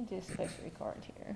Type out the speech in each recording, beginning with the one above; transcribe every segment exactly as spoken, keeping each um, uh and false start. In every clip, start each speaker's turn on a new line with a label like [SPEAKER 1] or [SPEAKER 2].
[SPEAKER 1] me just push record here.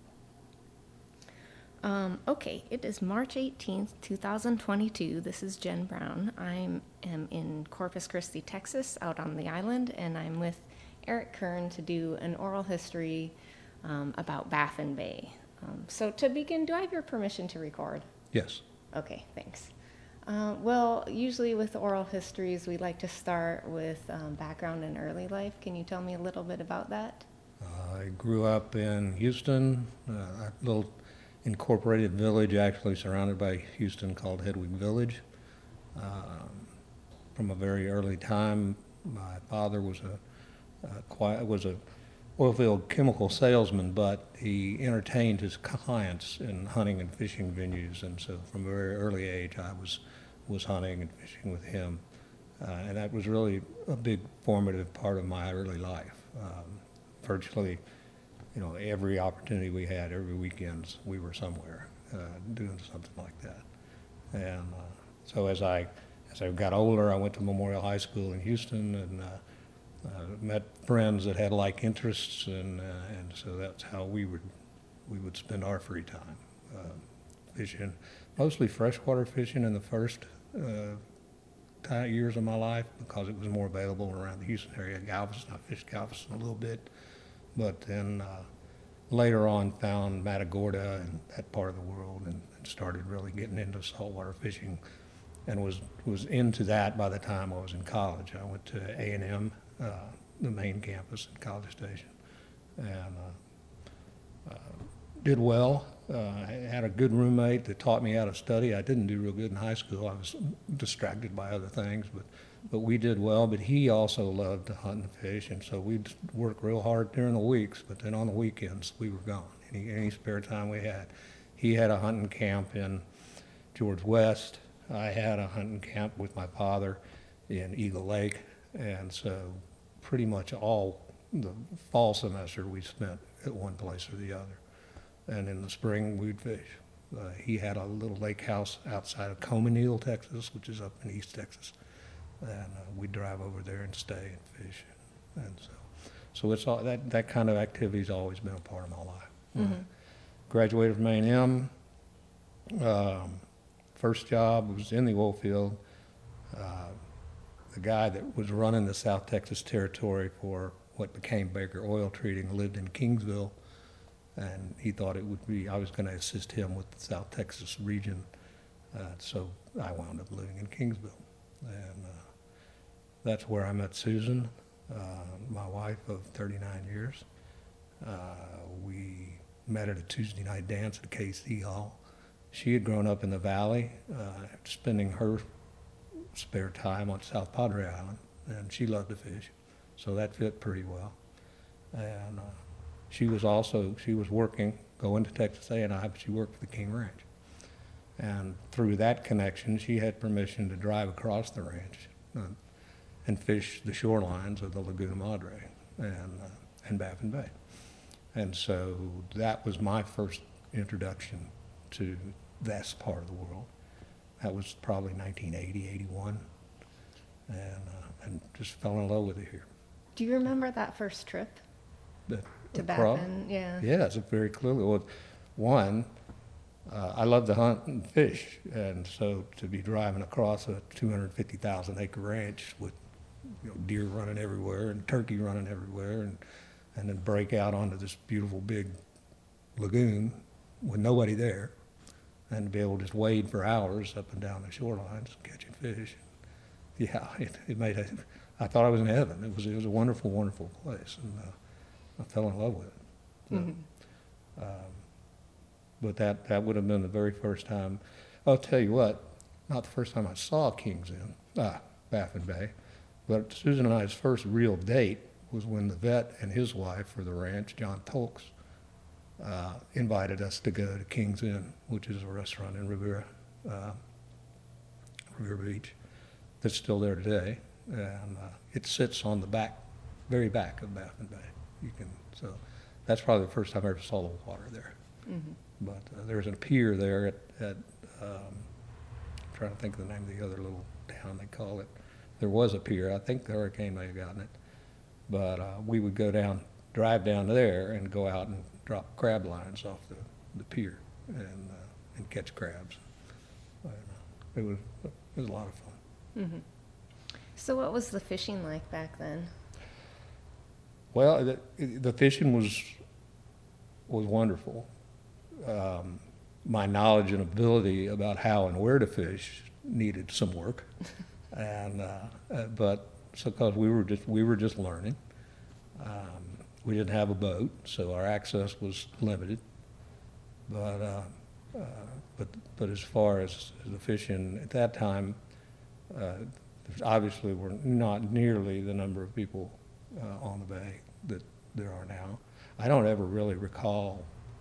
[SPEAKER 1] Um, okay, it is March eighteenth, two thousand twenty-two. This is Jen Brown. I am in Corpus Christi, Texas, out on the island, and I'm with Eric Kern to do an oral history um, about Baffin Bay. Um, so to begin, do I have your permission to record?
[SPEAKER 2] Yes.
[SPEAKER 1] Okay, thanks. Uh, well, usually with oral histories, we like to start with um, background and early life. Can you tell me a little bit about that?
[SPEAKER 2] Uh, I grew up in Houston, uh, a little incorporated village actually surrounded by Houston called Hedwig Village. Um, from a very early time, my father was a, a quiet, was a oilfield chemical salesman, but he entertained his clients in hunting and fishing venues, and so from a very early age I was was hunting and fishing with him, uh, and that was really a big formative part of my early life. Um, virtually, you know, every opportunity we had, every weekends, we were somewhere uh, doing something like that. And uh, so as I as I got older, I went to Memorial High School in Houston and uh, uh, met friends that had like interests, and uh, and so that's how we would we would spend our free time, uh, fishing, mostly freshwater fishing in the first uh, time, years of my life, because it was more available around the Houston area. Galveston, I fished Galveston a little bit, but then uh, later on found Matagorda and that part of the world, and, and started really getting into saltwater fishing, and was was into that by the time I was in college. I went to A and M, uh, the main campus in College Station, and uh, uh, did well. Uh, I had a good roommate that taught me how to study. I didn't do real good in high school. I was distracted by other things, but but we did well. But he also loved to hunt and fish, and so we'd work real hard during the weeks, but then on the weekends we were gone. Any, any spare time we had. He had a hunting camp in George West. I had a hunting camp with my father in Eagle Lake, and so pretty much all the fall semester we spent at one place or the other. And in the spring we'd fish. Uh, he had a little lake house outside of Comonil, Texas, which is up in East Texas, and uh, we'd drive over there and stay and fish. And so, so it's all that that kind of activity's always been a part of my life.
[SPEAKER 1] Mm-hmm.
[SPEAKER 2] Uh, graduated from A and M. Um, first job was in the oil field. Uh, the guy that was running the South Texas territory for what became Baker Oil Treating lived in Kingsville, and he thought it would be, I was going to assist him with the South Texas region, uh, so I wound up living in Kingsville. And uh, that's where I met Susan, uh, my wife of thirty-nine years. Uh, we met at a Tuesday night dance at K C Hall. She had grown up in the valley, uh, spending her spare time on South Padre Island, and she loved to fish, so that fit pretty well. And uh, she was also, she was working, going to Texas A and I, but she worked for the King Ranch. And through that connection, she had permission to drive across the ranch uh, and fish the shorelines of the Laguna Madre and, uh, and Baffin Bay. And so that was my first introduction to this part of the world. That was probably nineteen eighty, eighty-one, and, uh, and just fell in love with it here.
[SPEAKER 1] Do you remember that first trip
[SPEAKER 2] The,
[SPEAKER 1] to
[SPEAKER 2] across-
[SPEAKER 1] Baffin? Yeah.
[SPEAKER 2] Yeah, it's very clearly. Well, one, uh, I love to hunt and fish, and so to be driving across a two hundred fifty thousand acre ranch with, you know, deer running everywhere and turkey running everywhere, and and then break out onto this beautiful big lagoon with nobody there, and to be able to just wade for hours up and down the shorelines catching fish. Yeah, it, it made a, I thought I was in heaven. It was it was a wonderful, wonderful place, and uh, I fell in love with it. So,
[SPEAKER 1] Mm-hmm.
[SPEAKER 2] um, but that, that would have been the very first time. I'll tell you what, not the first time I saw Kings Inn, ah, Baffin Bay, but Susan and I's first real date was when the vet and his wife for the ranch, John Tolks, uh, invited us to go to Kings Inn, which is a restaurant in Riviera, uh, Riviera Beach, that's still there today, and uh, it sits on the back, very back of Baffin Bay. You can, so that's probably the first time I ever saw the water there.
[SPEAKER 1] Mm-hmm.
[SPEAKER 2] But uh, there's a pier there at, at um, I'm trying to think of the name of the other little town they call it. There was a pier. I think the hurricane may have gotten it. But uh, we would go down drive down there and go out and drop crab lines off the, the pier and, uh, and catch crabs. And, uh, it was, it was a lot of fun.
[SPEAKER 1] Mm-hmm. So what was the fishing like back then?
[SPEAKER 2] Well, the, the fishing was, was wonderful. Um, my knowledge and ability about how and where to fish needed some work. And, uh, uh, but, so, cause we were just, we were just learning. Um, we didn't have a boat, so our access was limited. But, uh, uh, but, but as far as the fishing at that time, uh, there obviously were not nearly the number of people uh, on the bay that there are now. I don't ever really recall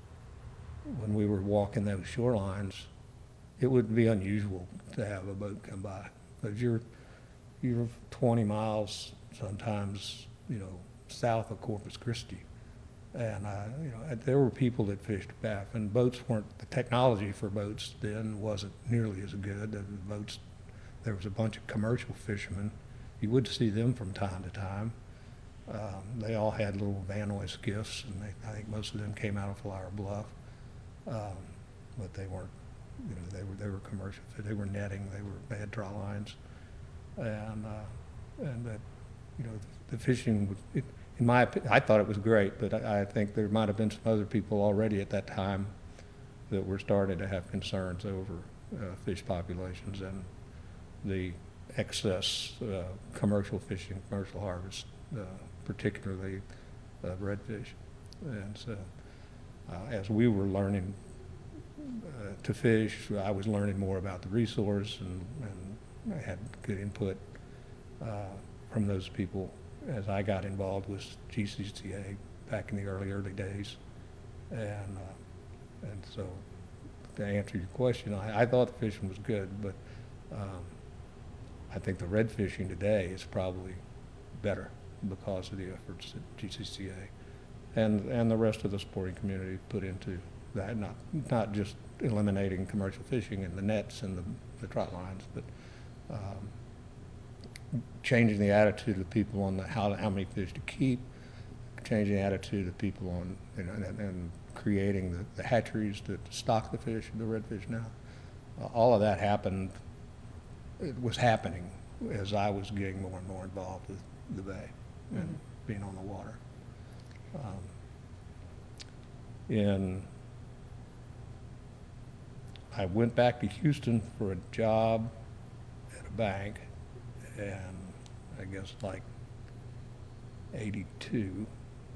[SPEAKER 2] when we were walking those shorelines, it would be unusual to have a boat come by. Because you're, you're twenty miles sometimes, you know, south of Corpus Christi. And, uh, you know, there were people that fished bass, and boats weren't, the technology for boats then wasn't nearly as good. The boats, there was a bunch of commercial fishermen. You would see them from time to time. Um, they all had little Vanoy skiffs, and they, I think most of them came out of Flower Bluff. Um, but they weren't, you know, they were, they were commercial, they were netting, they were, they had draw lines. And, uh, and that, you know, the, the fishing, it, in my opinion, I thought it was great, but I, I think there might have been some other people already at that time that were starting to have concerns over uh, fish populations and the excess uh, commercial fishing, commercial harvest, uh, particularly uh, redfish. And so, uh, as we were learning uh, to fish, I was learning more about the resource, and, and I had good input uh, from those people as I got involved with G C C A back in the early, early days. And, uh, and so, to answer your question, I, I thought the fishing was good, but um, I think the red fishing today is probably better because of the efforts that G C C A and, and the rest of the sporting community put into that, not, not just eliminating commercial fishing and the nets and the, the trot lines, but um, changing the attitude of people on the how, how many fish to keep, changing the attitude of people on, you know, and, and creating the, the hatcheries to stock the fish, the redfish now. Uh, all of that happened, it was happening as I was getting more and more involved with the bay and mm-hmm. being on the water. Um, and I went back to Houston for a job at a bank, and I guess like eighty-two,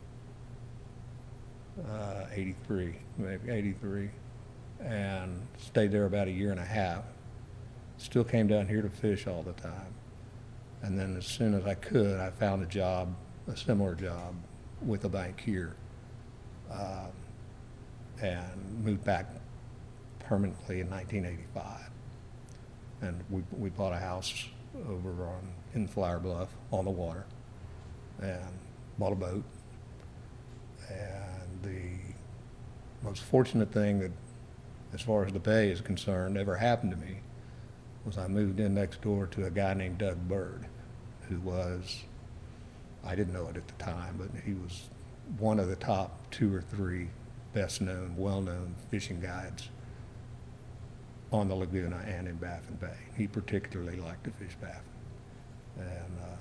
[SPEAKER 2] uh, eighty-three, maybe eighty-three, and stayed there about a year and a half. Still came down here to fish all the time. And then as soon as I could, I found a job, a similar job with a bank here, um, and moved back permanently in nineteen eighty-five. And we, we bought a house over on, in Flower Bluff on the water, and bought a boat. And the most fortunate thing that, as far as the bay is concerned, ever happened to me was I moved in next door to a guy named Doug Bird, who was, I didn't know it at the time, but he was one of the top two or three best known, well-known fishing guides on the Laguna and in Baffin Bay. He particularly liked to fish Baffin. And uh,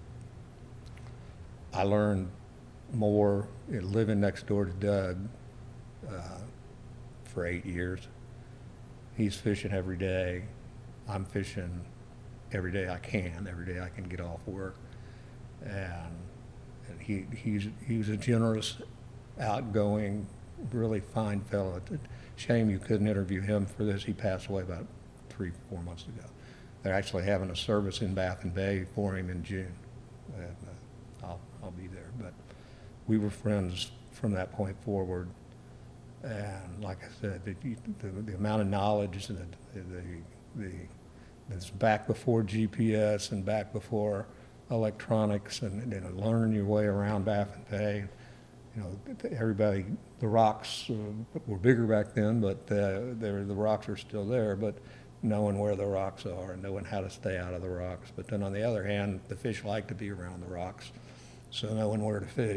[SPEAKER 2] I learned more you know, living next door to Doug uh, for eight years. He's fishing every day. I'm fishing every day I can, every day I can get off work. And, and he, he's, he was a generous, outgoing, really fine fellow. Shame you couldn't interview him for this. He passed away about three, four months ago. They're actually having a service in Baffin Bay for him in June. And, uh, I'll, I'll be there. But we were friends from that point forward. And like I said, the, the, the amount of knowledge and the, the, the, it's back before G P S and back before electronics, and, and learning your way around Baffin Bay. You know, everybody, the rocks uh, were bigger back then, but uh, the rocks are still there, but knowing where the rocks are and knowing how to stay out of the rocks. But then on the other hand, the fish like to be around the rocks, so knowing where to fish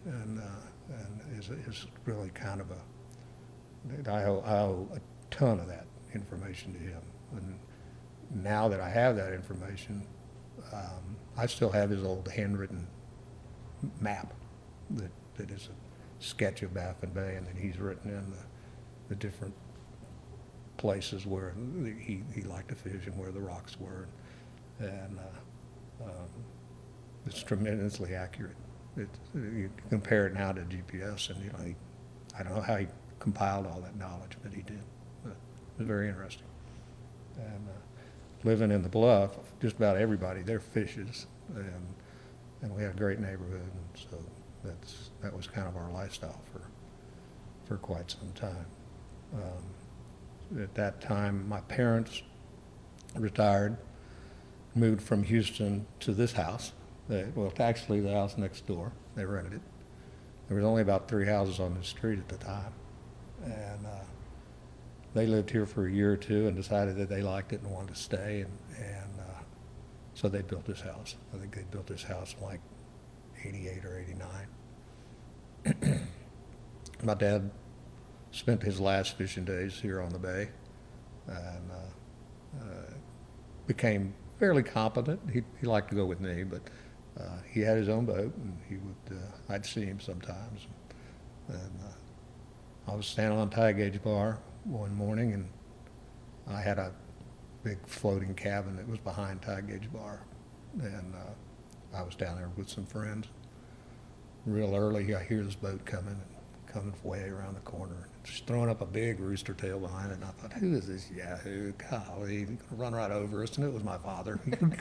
[SPEAKER 2] and, uh, and is, is really kind of a, I owe, I owe a ton of that information to him. And now that I have that information, um, I still have his old handwritten map that, that is a sketch of Baffin Bay, and then he's written in the, the different places where he, he liked to fish and where the rocks were. And uh, um, it's tremendously accurate. It, you compare it now to G P S, and you know, he, I don't know how he compiled all that knowledge, but he did. But it was very interesting. And uh, living in the Bluff, just about everybody there fishes, and and we had a great neighborhood, and so that's that was kind of our lifestyle for for quite some time. Um, at that time, my parents retired, moved from Houston to this house. They, well, actually, the house next door. They rented it. There was only about three houses on the street at the time, and uh, they lived here for a year or two and decided that they liked it and wanted to stay, and, and uh, so they built this house. I think they built this house in like eighty-eight or eighty-nine. My dad spent his last fishing days here on the bay, and uh, uh, became fairly competent. He, he liked to go with me, but uh, he had his own boat, and he would. Uh, I'd see him sometimes. And uh, I was standing on Tide Gauge Bar one morning, and I had a big floating cabin that was behind Tide Gauge Bar, and uh, I was down there with some friends. Real early, I hear this boat coming, and coming way around the corner. She's throwing up a big rooster tail behind it, and I thought, who is this yahoo? Golly, he's going to run right over us, and it was my father.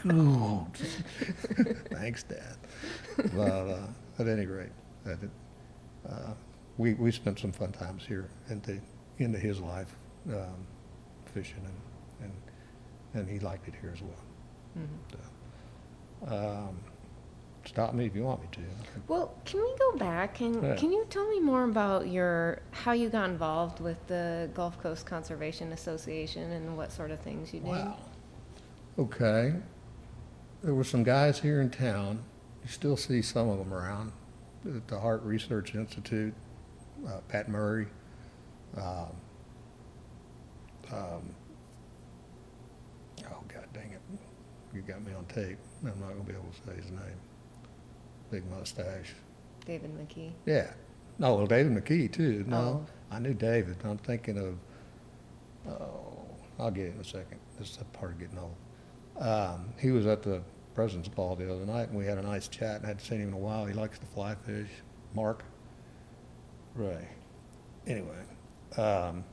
[SPEAKER 2] Thanks, Dad. But uh, at any rate, that it, uh, we, we spent some fun times here into, into his life, um, fishing, and, and, and he liked it here as well. Mm-hmm. So, um, stop me if you want me to.
[SPEAKER 1] Well, can we go back and
[SPEAKER 2] Yeah.
[SPEAKER 1] can you tell me more about your how you got involved with the Gulf Coast Conservation Association and what sort of things you did?
[SPEAKER 2] Wow. Okay. There were some guys here in town. You still see some of them around at the Hart Research Institute. Uh, Pat Murray. Um, um, oh God dang it! You got me on tape. I'm not going to be able to say his name. Big mustache.
[SPEAKER 1] David McKee.
[SPEAKER 2] Yeah. No, well, David McKee, too. No,
[SPEAKER 1] Oh.
[SPEAKER 2] I knew David. I'm thinking of, oh, I'll get it in a second. This is a part of getting old. Um, he was at the President's Ball the other night, and we had a nice chat, and I hadn't seen him in a while. He likes to fly fish. Mark. Right. Anyway. Um,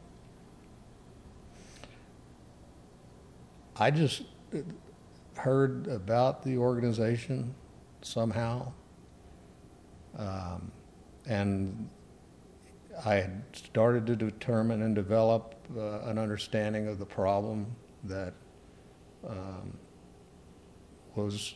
[SPEAKER 2] I just heard about the organization somehow. Um, and I had started to determine and develop uh, an understanding of the problem that um, was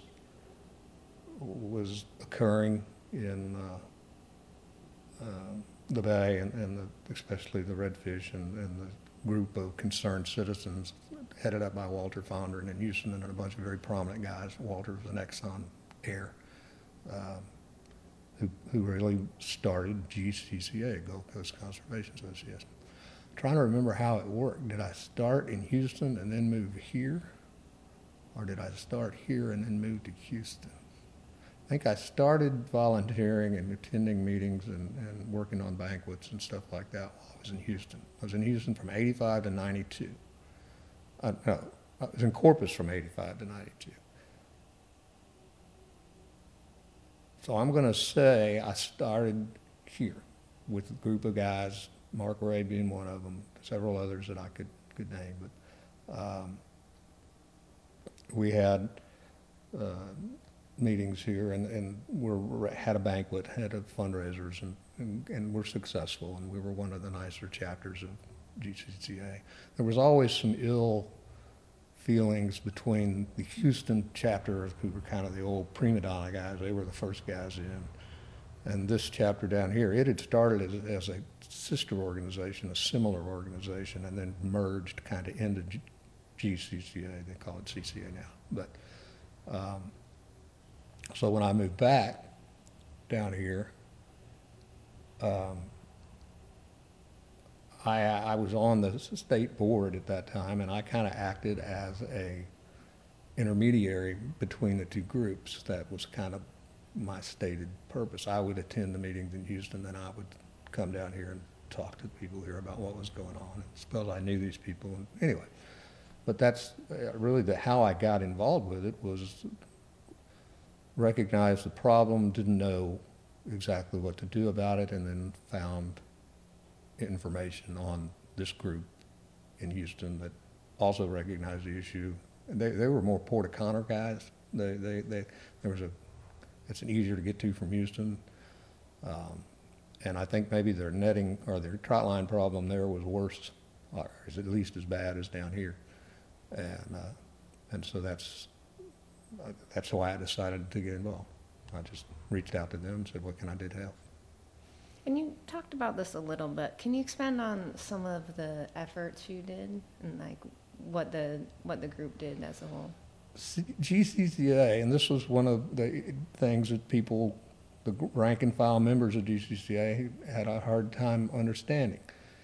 [SPEAKER 2] was occurring in uh, uh, the bay, and, and the, especially the redfish, and, and the group of concerned citizens headed up by Walter Fondren in Houston, and a bunch of very prominent guys. Walter was an Exxon heir. Um, Who, who really started G C C A, Gulf Coast Conservation Association. I'm trying to remember how it worked. Did I start in Houston and then move here? Or did I start here and then move to Houston? I think I started volunteering and attending meetings and, and working on banquets and stuff like that while I was in Houston. I was in Houston from eighty-five to ninety-two. Uh, no, I was in Corpus from eighty-five to ninety-two. So I'm going to say I started here with a group of guys, Mark Ray being one of them, several others that I could, could name. But um, we had uh, meetings here, and, and we had a banquet, had a fundraisers, and, and, and were successful, and we were one of the nicer chapters of G C C A. There was always some ill feelings between the Houston chapter, who were kind of the old prima donna guys. They were the first guys in. And this chapter down here, it had started as, as a sister organization, a similar organization, and then merged kind of into G- GCCA. They call it C C A now. But um, so when I moved back down here, um, I, I was on the state board at that time, and I kind of acted as a intermediary between the two groups. That was kind of my stated purpose. I would attend the meetings in Houston, then I would come down here and talk to people here about what was going on. It's because I knew these people, and anyway. But that's uh, really the, how I got involved with it, was recognize the problem, didn't know exactly what to do about it, and then found information on this group in Houston that also recognized the issue. They, they were more Port O'Connor guys. They, they, they, there was a, it's an easier to get to from Houston. Um, and I think maybe their netting or their trot line problem there was worse, or is at least as bad as down here. And, uh, and so that's, uh, that's why I decided to get involved. I just reached out to them and said, what can I do to help?
[SPEAKER 1] And you talked about this a little bit. Can you expand on some of the efforts you did and like what the what the group did as a whole?
[SPEAKER 2] G C C A, and this was one of the things that people, the rank and file members of G C C A, had a hard time understanding.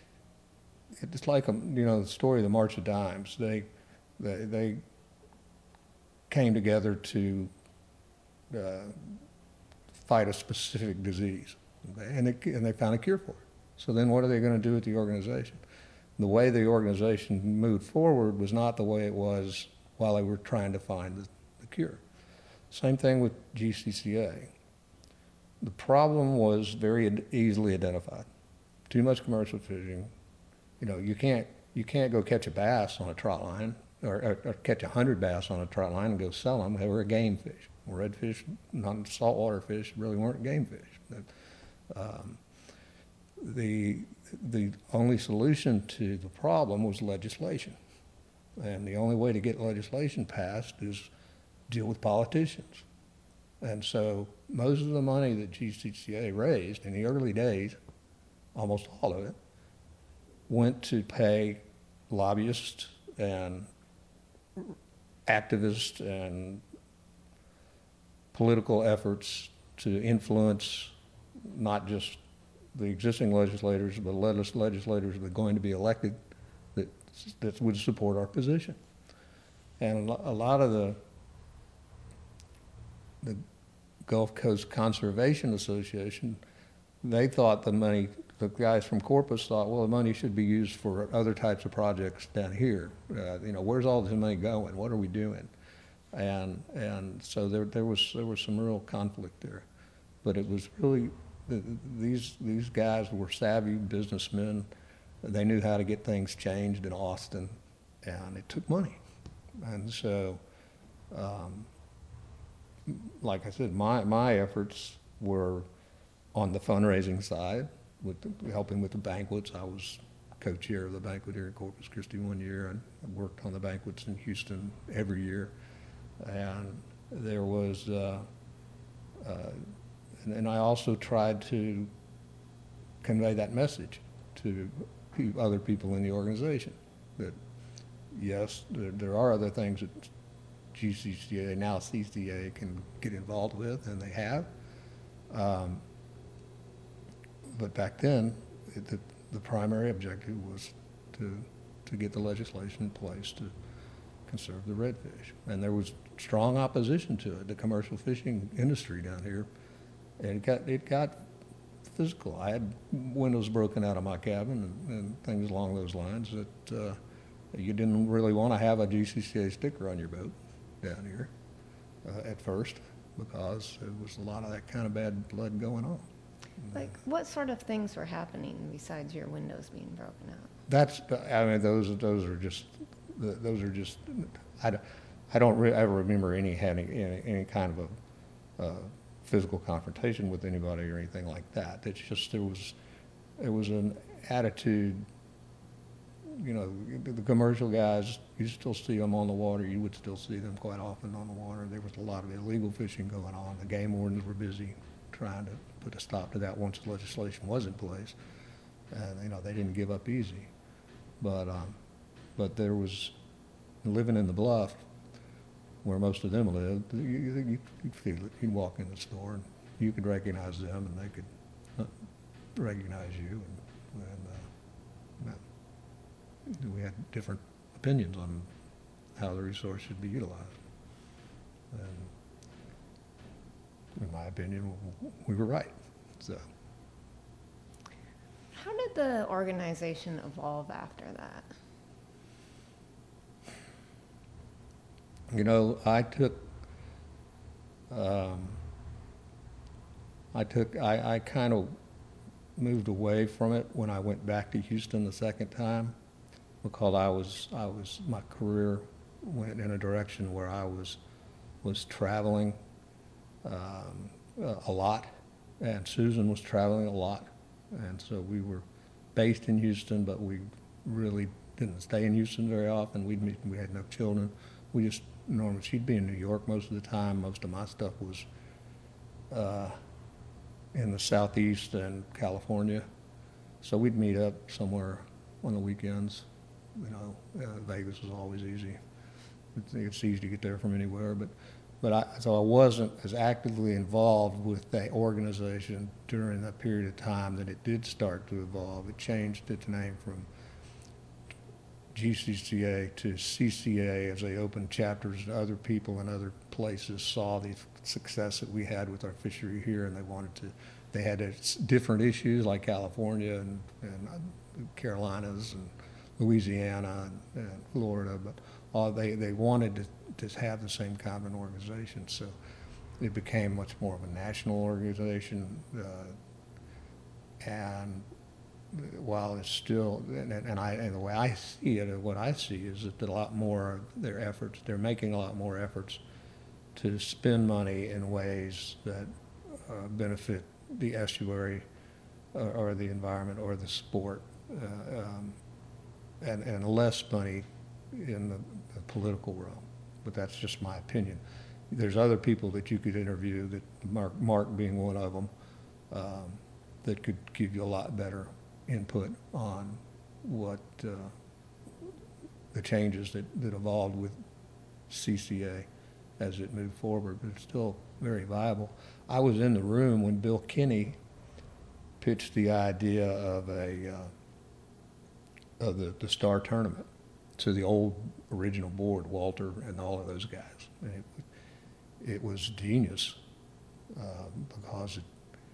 [SPEAKER 2] It's like, a, you know, the story of the March of Dimes. They, they, they came together to uh, fight a specific disease, and, it, and they found a cure for it. So then what are they going to do with the organization? The way the organization moved forward was not the way it was while they were trying to find the, the cure. Same thing with G C C A. The problem was very easily identified. Too much commercial fishing. You know, you can't, you can't go catch a bass on a trot line, or, or, or catch a hundred bass on a trot line and go sell them. They were a game fish. Redfish, not saltwater fish, really weren't game fish. Um, the, the only solution to the problem was legislation. And the only way to get legislation passed is deal with politicians. And so most of the money that G C C A raised in the early days, almost all of it, went to pay lobbyists and activists and political efforts to influence not just the existing legislators, but legislators that are going to be elected that, that would support our position. And a lot of the, the Gulf Coast Conservation Association, they thought the money, the guys from Corpus thought, well, the money should be used for other types of projects down here. Uh, you know, where's all this money going? What are we doing? And and so there there was there was some real conflict there, but it was really the, these these guys were savvy businessmen. They knew how to get things changed in Austin, and it took money. And so, um, like I said, my my efforts were on the fundraising side, with the, helping with the banquets. I was co-chair of the banquet here in Corpus Christi one year, and I worked on the banquets in Houston every year. And there was, uh, uh, and, and I also tried to convey that message to pe other people in the organization, that yes, there, there are other things that G C C A, now C C A, can get involved with, and they have. Um, but back then, it, the, the primary objective was to, to get the legislation in place to conserve the redfish. And there was strong opposition to it, the commercial fishing industry down here. And it got, it got physical. I had windows broken out of my cabin and, and things along those lines that uh, you didn't really want to have a G C C A sticker on your boat down here uh, at first, because there was a lot of that kind of bad blood going on.
[SPEAKER 1] Like, what sort of things were happening besides your windows being broken out?
[SPEAKER 2] That's, I mean, those, those are just, those are just, I don't, I don't re ever remember any having any, any kind of a uh, physical confrontation with anybody or anything like that. It's just, there was, there was an attitude, you know, the commercial guys, you still see them on the water. You would still see them quite often on the water. There was a lot of illegal fishing going on. The game wardens were busy trying to put a stop to that once the legislation was in place. And, you know, they didn't give up easy. But, um, but there was, living in the Bluff, where most of them lived, you, you, you could feel it. You'd walk in the store and you could recognize them, and they could, uh, recognize you, and, and uh, we had different opinions on how the resource should be utilized. And in my opinion, we were right. So,
[SPEAKER 1] how did the organization evolve after that?
[SPEAKER 2] you know, I took, um, I took, I, I kind of moved away from it when I went back to Houston the second time, because I was, I was, my career went in a direction where I was, was traveling um, a, a lot, and Susan was traveling a lot, and so we were based in Houston, but we really didn't stay in Houston very often. We'd meet, we had no children. We just normally, she'd be in New York most of the time. Most of my stuff was uh, in the Southeast and California, so we'd meet up somewhere on the weekends. You know, uh, Vegas was always easy. It's, it's easy to get there from anywhere, but but I, so I wasn't as actively involved with that organization during that period of time that it did start to evolve. It changed its name from G C C A to C C A as they opened chapters to other people in other places, saw the success that we had with our fishery here, and they wanted to, they had different issues like California and, and Carolinas and Louisiana and, and Florida, but all they, they wanted to, to have the same kind of an organization. So it became much more of a national organization, uh, and while it's still, and, and I, and the way I see it, or what I see is that a lot more of their efforts, they're making a lot more efforts to spend money in ways that uh, benefit the estuary uh, or the environment or the sport, uh, um, and, and less money in the, the political realm. But that's just my opinion. There's other people that you could interview, that Mark, Mark being one of them, um, that could give you a lot better input on what uh, the changes that, that evolved with C C A as it moved forward, but it's still very viable. I was in the room when Bill Kinney pitched the idea of a uh, of the, the Star Tournament to the old original board, Walter and all of those guys. And it, it was genius uh, because it,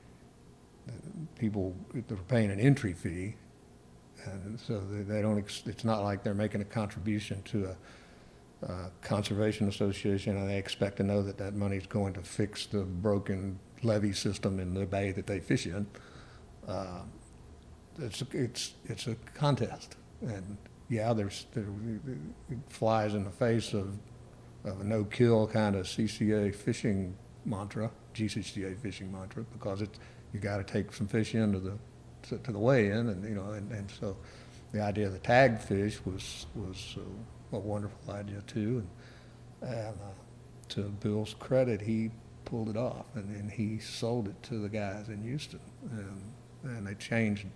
[SPEAKER 2] people, they're paying an entry fee, and so they, they don't, it's not like they're making a contribution to a uh, conservation association and they expect to know that that money's going to fix the broken levee system in the bay that they fish in. Uh, it's, it's, it's a contest, and yeah, there's, there, it flies in the face of, of a no-kill kind of C C A fishing mantra, G C C A fishing mantra, because it's, you got to take some fish into the to, to the weigh-in, and you know, and, and so the idea of the tagged fish was was uh, a wonderful idea too, and, and uh, to Bill's credit, he pulled it off, and, and he sold it to the guys in Houston, and and they changed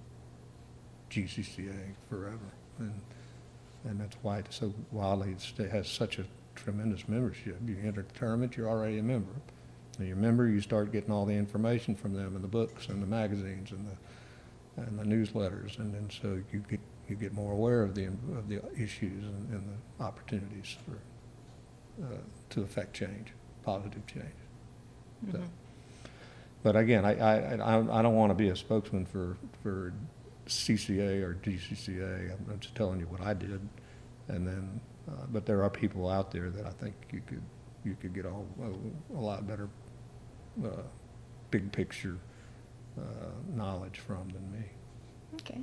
[SPEAKER 2] G C C A forever, and and that's why it's so wildly it has such a tremendous membership. You enter the tournament, you're already a member. And you're a member, you start getting all the information from them, and the books and the magazines and the and the newsletters, and then so you get you get more aware of the of the issues and, and the opportunities for uh, to affect change, positive change. Mm-hmm. So, but again, I I I, I don't want to be a spokesman for for C C A or G C C A. I'm, I'm just telling you what I did, and then uh, but there are people out there that I think you could you could get a, a, a lot better uh, big picture uh, knowledge from than me.
[SPEAKER 1] Okay.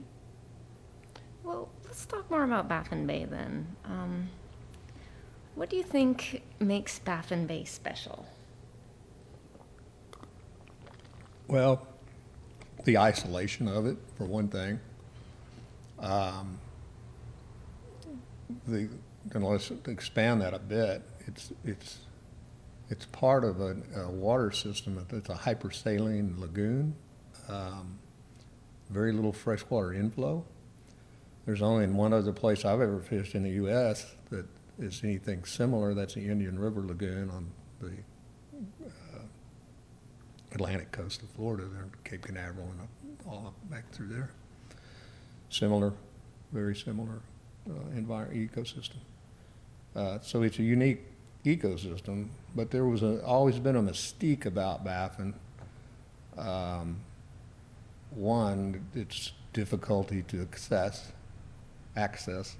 [SPEAKER 1] Well, let's talk more about Baffin Bay then. Um, what do you think makes Baffin Bay special?
[SPEAKER 2] Well, the isolation of it, for one thing. Um, the, and let's expand that a bit. It's it's it's part of a, a water system. It's a hypersaline lagoon. Um, very little freshwater inflow. There's only one other place I've ever fished in the U S that is anything similar. That's the Indian River Lagoon on the uh, Atlantic coast of Florida, there in Cape Canaveral and all up back through there. Similar, very similar uh, environment ecosystem. Uh, so it's a unique ecosystem, but there was a, always been a mystique about Baffin. Um, one, its difficulty to access, access.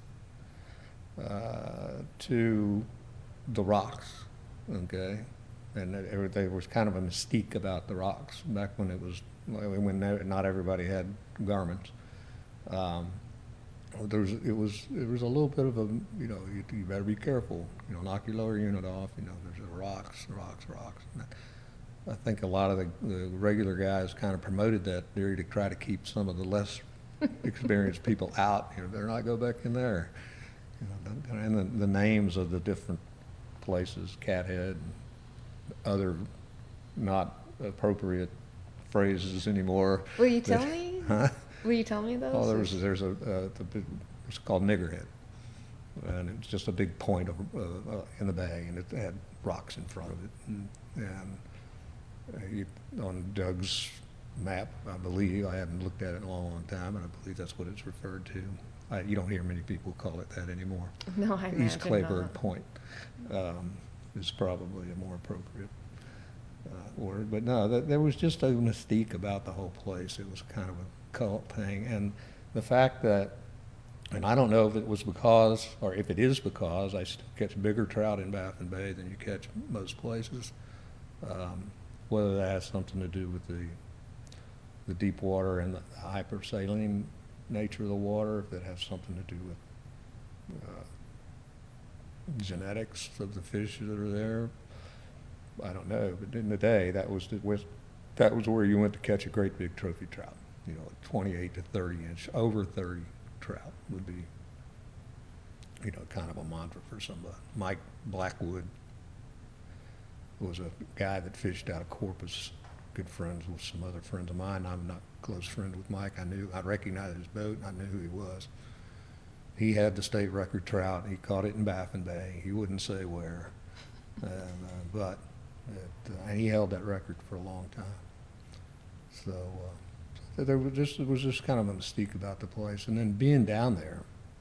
[SPEAKER 2] Uh, to the rocks, okay, and there, there was kind of a mystique about the rocks back when it was when not everybody had garments. Um, there was it was it was a little bit of a you know you, you better be careful, you know, knock your lower unit off, you know, there's the rocks, rocks, rocks. And I think a lot of the, the regular guys kind of promoted that theory to try to keep some of the less experienced people out. You know, better not go back in there. You know, and the, the names of the different places, Cathead, and other not appropriate phrases anymore.
[SPEAKER 1] Will you tell
[SPEAKER 2] that,
[SPEAKER 1] me?
[SPEAKER 2] Huh?
[SPEAKER 1] Will you tell me those?
[SPEAKER 2] Oh, there was there's a uh, the big, it's called Niggerhead, and it's just a big point of, uh, uh, in the bay, and it had rocks in front of it, and, and uh, you, on Doug's map, I believe, I haven't looked at it in a long, long time, and I believe that's what it's referred to. I, you don't hear many people call it that anymore.
[SPEAKER 1] No, I imagine
[SPEAKER 2] East Clayburgh
[SPEAKER 1] not.
[SPEAKER 2] Point um, is probably a more appropriate uh, word. But no, th there was just a mystique about the whole place. It was kind of a cult thing. And the fact that, and I don't know if it was because, or if it is because, I still catch bigger trout in Baffin Bay than you catch most places. Um, whether that has something to do with the, the deep water and the hypersaline nature of the water, if it has something to do with uh, genetics of the fish that are there, I don't know. But in the day, that was the, was, that was where you went to catch a great big trophy trout. You know, twenty-eight to thirty inch, over thirty trout would be, you know, kind of a mantra for somebody. Mike Blackwood was a guy that fished out of Corpus, good friends with some other friends of mine. I'm not close friend with Mike. I knew, I recognized his boat, and I knew who he was. He had the state record trout. He caught it in Baffin Bay. He wouldn't say where, and, uh, but it, uh, and he held that record for a long time. So uh, there was just there was just kind of a mystique about the place, and then being down there,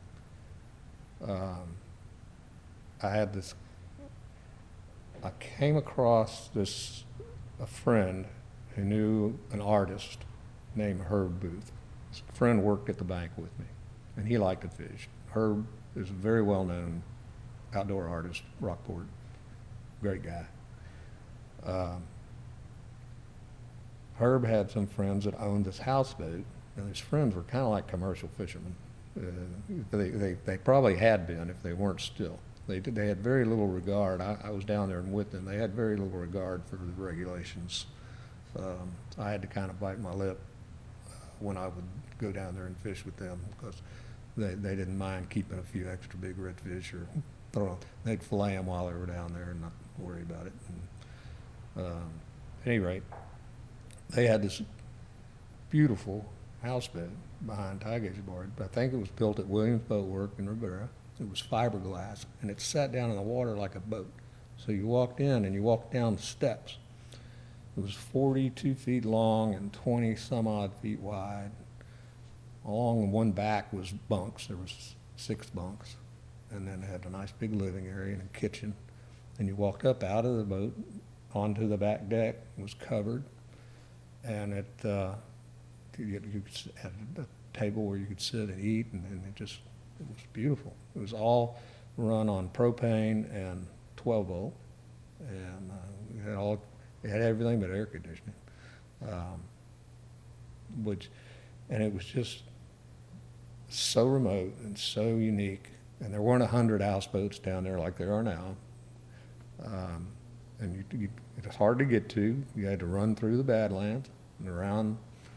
[SPEAKER 2] um, I had this. I came across this a friend who knew an artist named Herb Booth. His friend worked at the bank with me, and he liked to fish. Herb is a very well-known outdoor artist, Rockport, great guy. Um, Herb had some friends that owned this houseboat, and his friends were kind of like commercial fishermen. Uh, they, they, they probably had been if they weren't still. They, did, they had very little regard. I, I was down there and with them. They had very little regard for the regulations. Um, I had to kind of bite my lip uh, when I would go down there and fish with them, because they, they didn't mind keeping a few extra big redfish or throw them. They'd fillet them while they were down there and not worry about it. And, um, at any rate, they had this beautiful houseboat behind Tie Gauge Board. I think it was built at Williams Boat Work in Ribera. It was fiberglass, and it sat down in the water like a boat. So you walked in and you walked down the steps. It was forty-two feet long and twenty some odd feet wide. Along one back was bunks. There was six bunks, and then it had a nice big living area and a kitchen. And you walked up out of the boat onto the back deck. It was covered, and it uh, you, you had a table where you could sit and eat, and, and it just it was beautiful. It was all run on propane and twelve volt, and uh, we had all it had everything but air conditioning, um, which, and it was just so remote and so unique. And there weren't a hundred houseboats down there like there are now. Um, and you, you, it was hard to get to. You had to run through the Badlands and around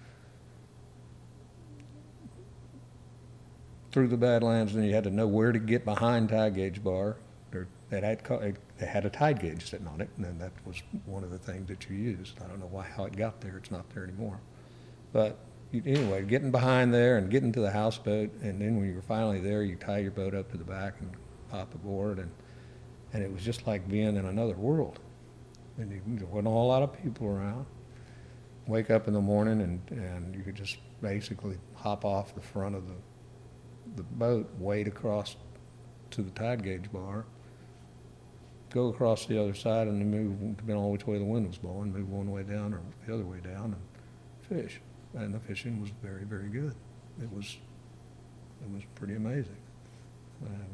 [SPEAKER 2] through the Badlands, and you had to know where to get behind Tie Gauge Bar. There, it had, it had a tide gauge sitting on it, and then that was one of the things that you used. I don't know why how it got there. It's not there anymore. But you, anyway, getting behind there and getting to the houseboat, and then when you were finally there, you tie your boat up to the back and pop aboard, and and it was just like being in another world. And you, there wasn't a whole lot of people around. wake up in the morning and, and you could just basically hop off the front of the, the boat, wade across to the tide gauge bar, go across the other side and then move, depending on which way the wind was blowing, move one way down or the other way down and fish. And the fishing was very, very good. It was, it was pretty amazing. And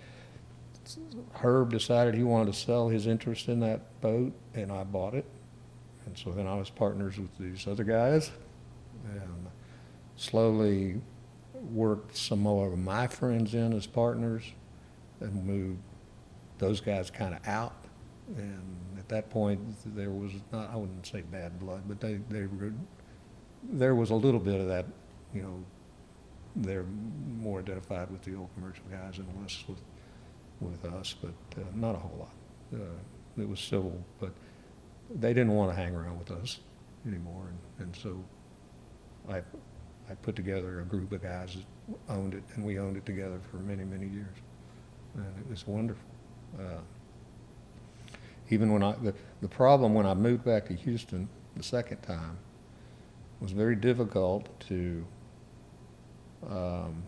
[SPEAKER 2] Herb decided he wanted to sell his interest in that boat, and I bought it. And so then I was partners with these other guys, and slowly worked some more of my friends in as partners, and moved those guys kind of out. And at that point, there was not, I wouldn't say bad blood, but they, they were, there was a little bit of that, you know, they're more identified with the old commercial guys and less with, with us, but uh, not a whole lot. Uh, it was civil, but they didn't want to hang around with us anymore. And, and so I, I put together a group of guys that owned it, and we owned it together for many, many years. And it was wonderful. Uh, even when I, the, the problem when I moved back to Houston the second time was very difficult to, um,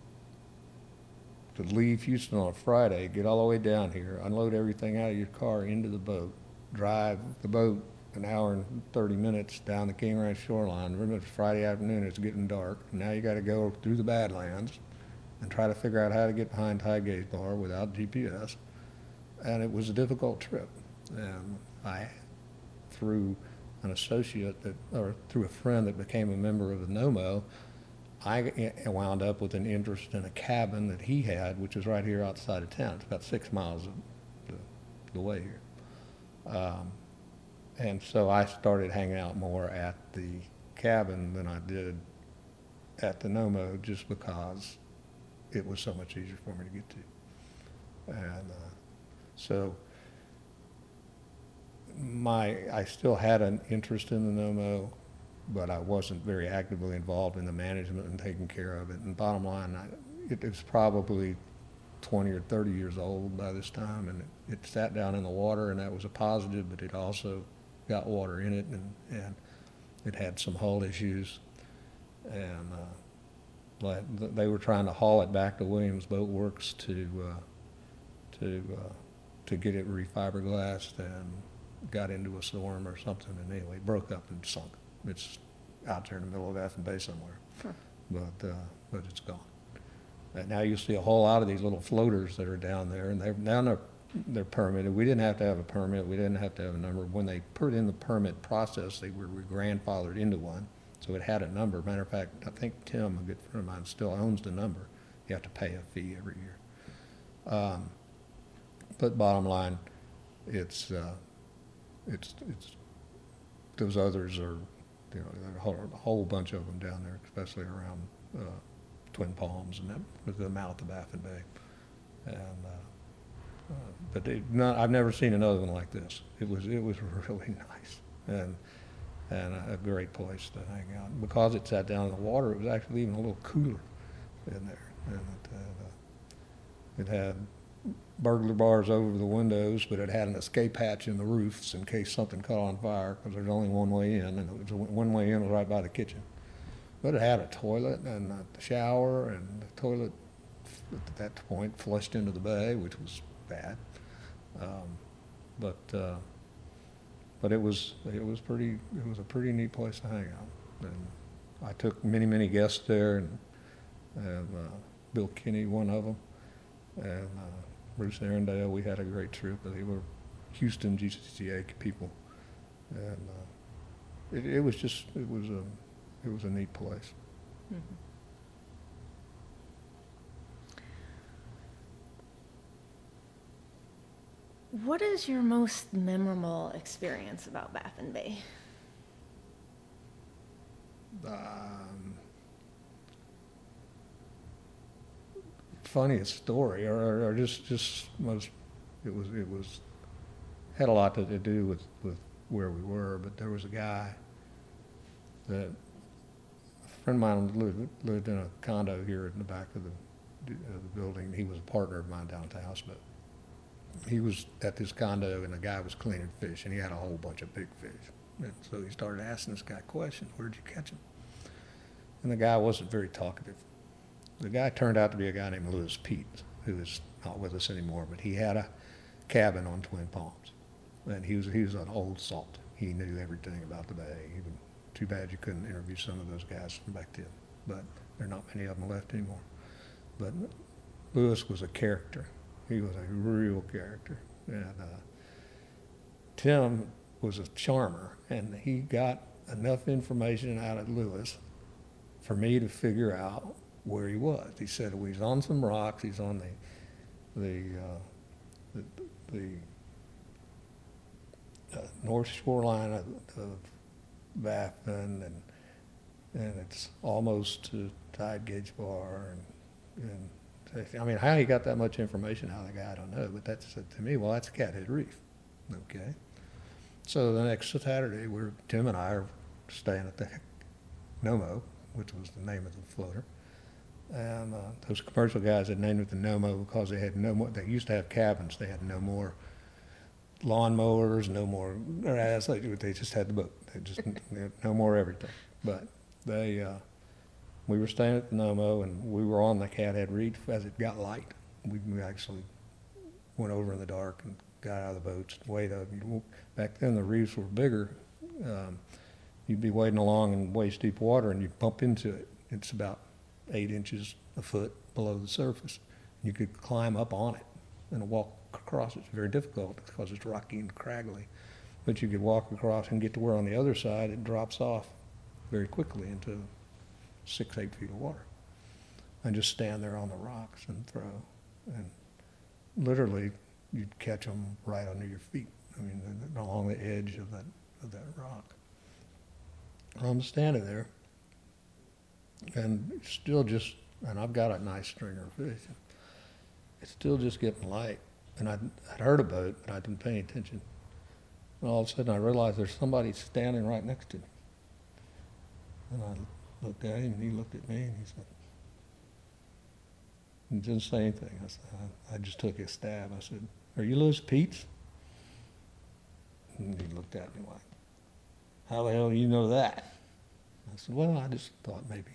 [SPEAKER 2] to leave Houston on a Friday, get all the way down here, unload everything out of your car into the boat, drive the boat an hour and thirty minutes down the King Ranch shoreline. Remember, it's Friday afternoon, it's getting dark. Now you got to go through the Badlands and try to figure out how to get behind Tide Gauge Bar without G P S. And it was a difficult trip. And I, through an associate that, or through a friend that became a member of the NOMO, I wound up with an interest in a cabin that he had, which is right here outside of town. It's about six miles of the, the way here. Um, and so I started hanging out more at the cabin than I did at the NOMO, just because it was so much easier for me to get to. And uh, so my, I still had an interest in the NOMO, but I wasn't very actively involved in the management and taking care of it. And bottom line, I, it, it was probably twenty or thirty years old by this time, and it, it sat down in the water, and that was a positive, but it also got water in it, and, and it had some hull issues. And uh, like they were trying to haul it back to Williams Boat Works to uh, to uh, to get it refiberglassed, and got into a storm or something, and anyway, it broke up and sunk. It's out there in the middle of Baffin Bay somewhere,
[SPEAKER 1] Huh.
[SPEAKER 2] but uh, but it's gone. And now you see a whole lot of these little floaters that are down there, and they're now they're, they're permitted. We didn't have to have a permit. We didn't have to have a number. When they put in the permit process, they were grandfathered into one, so it had a number. Matter of fact, I think Tim, a good friend of mine, still owns the number. You have to pay a fee every year. Um, but bottom line, it's uh, it's it's those others are. You know, there's a whole, a whole bunch of them down there, especially around uh, Twin Palms and that, with the mouth of Baffin Bay. And uh, uh, but they, not, I've never seen another one like this. It was it was really nice and and a, a great place to hang out. Because it sat down in the water, it was actually even a little cooler in there. And it, uh, it had burglar bars over the windows, but it had an escape hatch in the roofs in case something caught on fire, because there's only one way in, and it was one way in was right by the kitchen. But it had a toilet and a shower, and the toilet at that point flushed into the bay, which was bad. Um, but uh, but it was it was pretty it was a pretty neat place to hang out. And I took many many guests there, and, and uh, Bill Kinney, one of them, and uh, Bruce Arendale. We had a great trip. They were Houston G C C A people, and uh, it, it was just it was a it was a neat place.
[SPEAKER 1] Mm-hmm. What is your most memorable experience about Baffin Bay?
[SPEAKER 2] Um, funniest story, or, or, or just just most it was it was had a lot to, to do with with where we were. But there was a guy that a friend of mine lived lived in a condo here in the back of the, of the building. He was a partner of mine down at the houseboat. He was at this condo, and the guy was cleaning fish, and he had a whole bunch of big fish, And so he started asking this guy questions. Where'd you catch him? And the guy wasn't very talkative. The guy turned out to be a guy named Lewis Pete, who is not with us anymore, but he had a cabin on Twin Palms. And he was, he was an old salt. He knew everything about the bay. Even, too bad you couldn't interview some of those guys from back then, but there are not many of them left anymore. But Lewis was a character. He was a real character. And uh, Tim was a charmer, and he got enough information out of Lewis for me to figure out where he was. He said, well, he's on some rocks. He's on the the uh, the, the uh, north shoreline of, of Baffin, and and it's almost to Tide Gauge Bar. And, and I mean, how he got that much information out of the guy, I don't know. But that's, to me, well, that's Cathead Reef. Okay. So the next Saturday, we're Tim and I are staying at the Nomo, which was the name of the floater. And uh, those commercial guys had named it the Nomo because they had no more, they used to have cabins. They had no more lawnmowers, no more grass. They, they just had the boat. They just, they had no more everything. But they, uh, we were staying at the Nomo, and we were on the Cathead Reef as it got light. We, we actually went over in the dark and got out of the boats, wade up. Back then the reefs were bigger. Um, you'd be wading along in waist deep water and you'd bump into it. It's about eight inches a foot below the surface. You could climb up on it and walk across. It's very difficult because it's rocky and craggly. But you could walk across and get to where on the other side it drops off very quickly into six, eight feet of water. And just stand there on the rocks and throw. And literally you'd catch them right under your feet. I mean, along the edge of that, of that rock. I'm standing there, and it's still just, and I've got a nice stringer of fish. It's still just getting light. And I'd, I'd heard a boat, but I didn't pay attention. And all of a sudden I realized there's somebody standing right next to me. And I looked at him, and he looked at me, and he said, he didn't say anything. I said, I, I just took a stab. I said, are you Lewis Pete? And he looked at me like, how the hell do you know that? I said, well, I just thought maybe.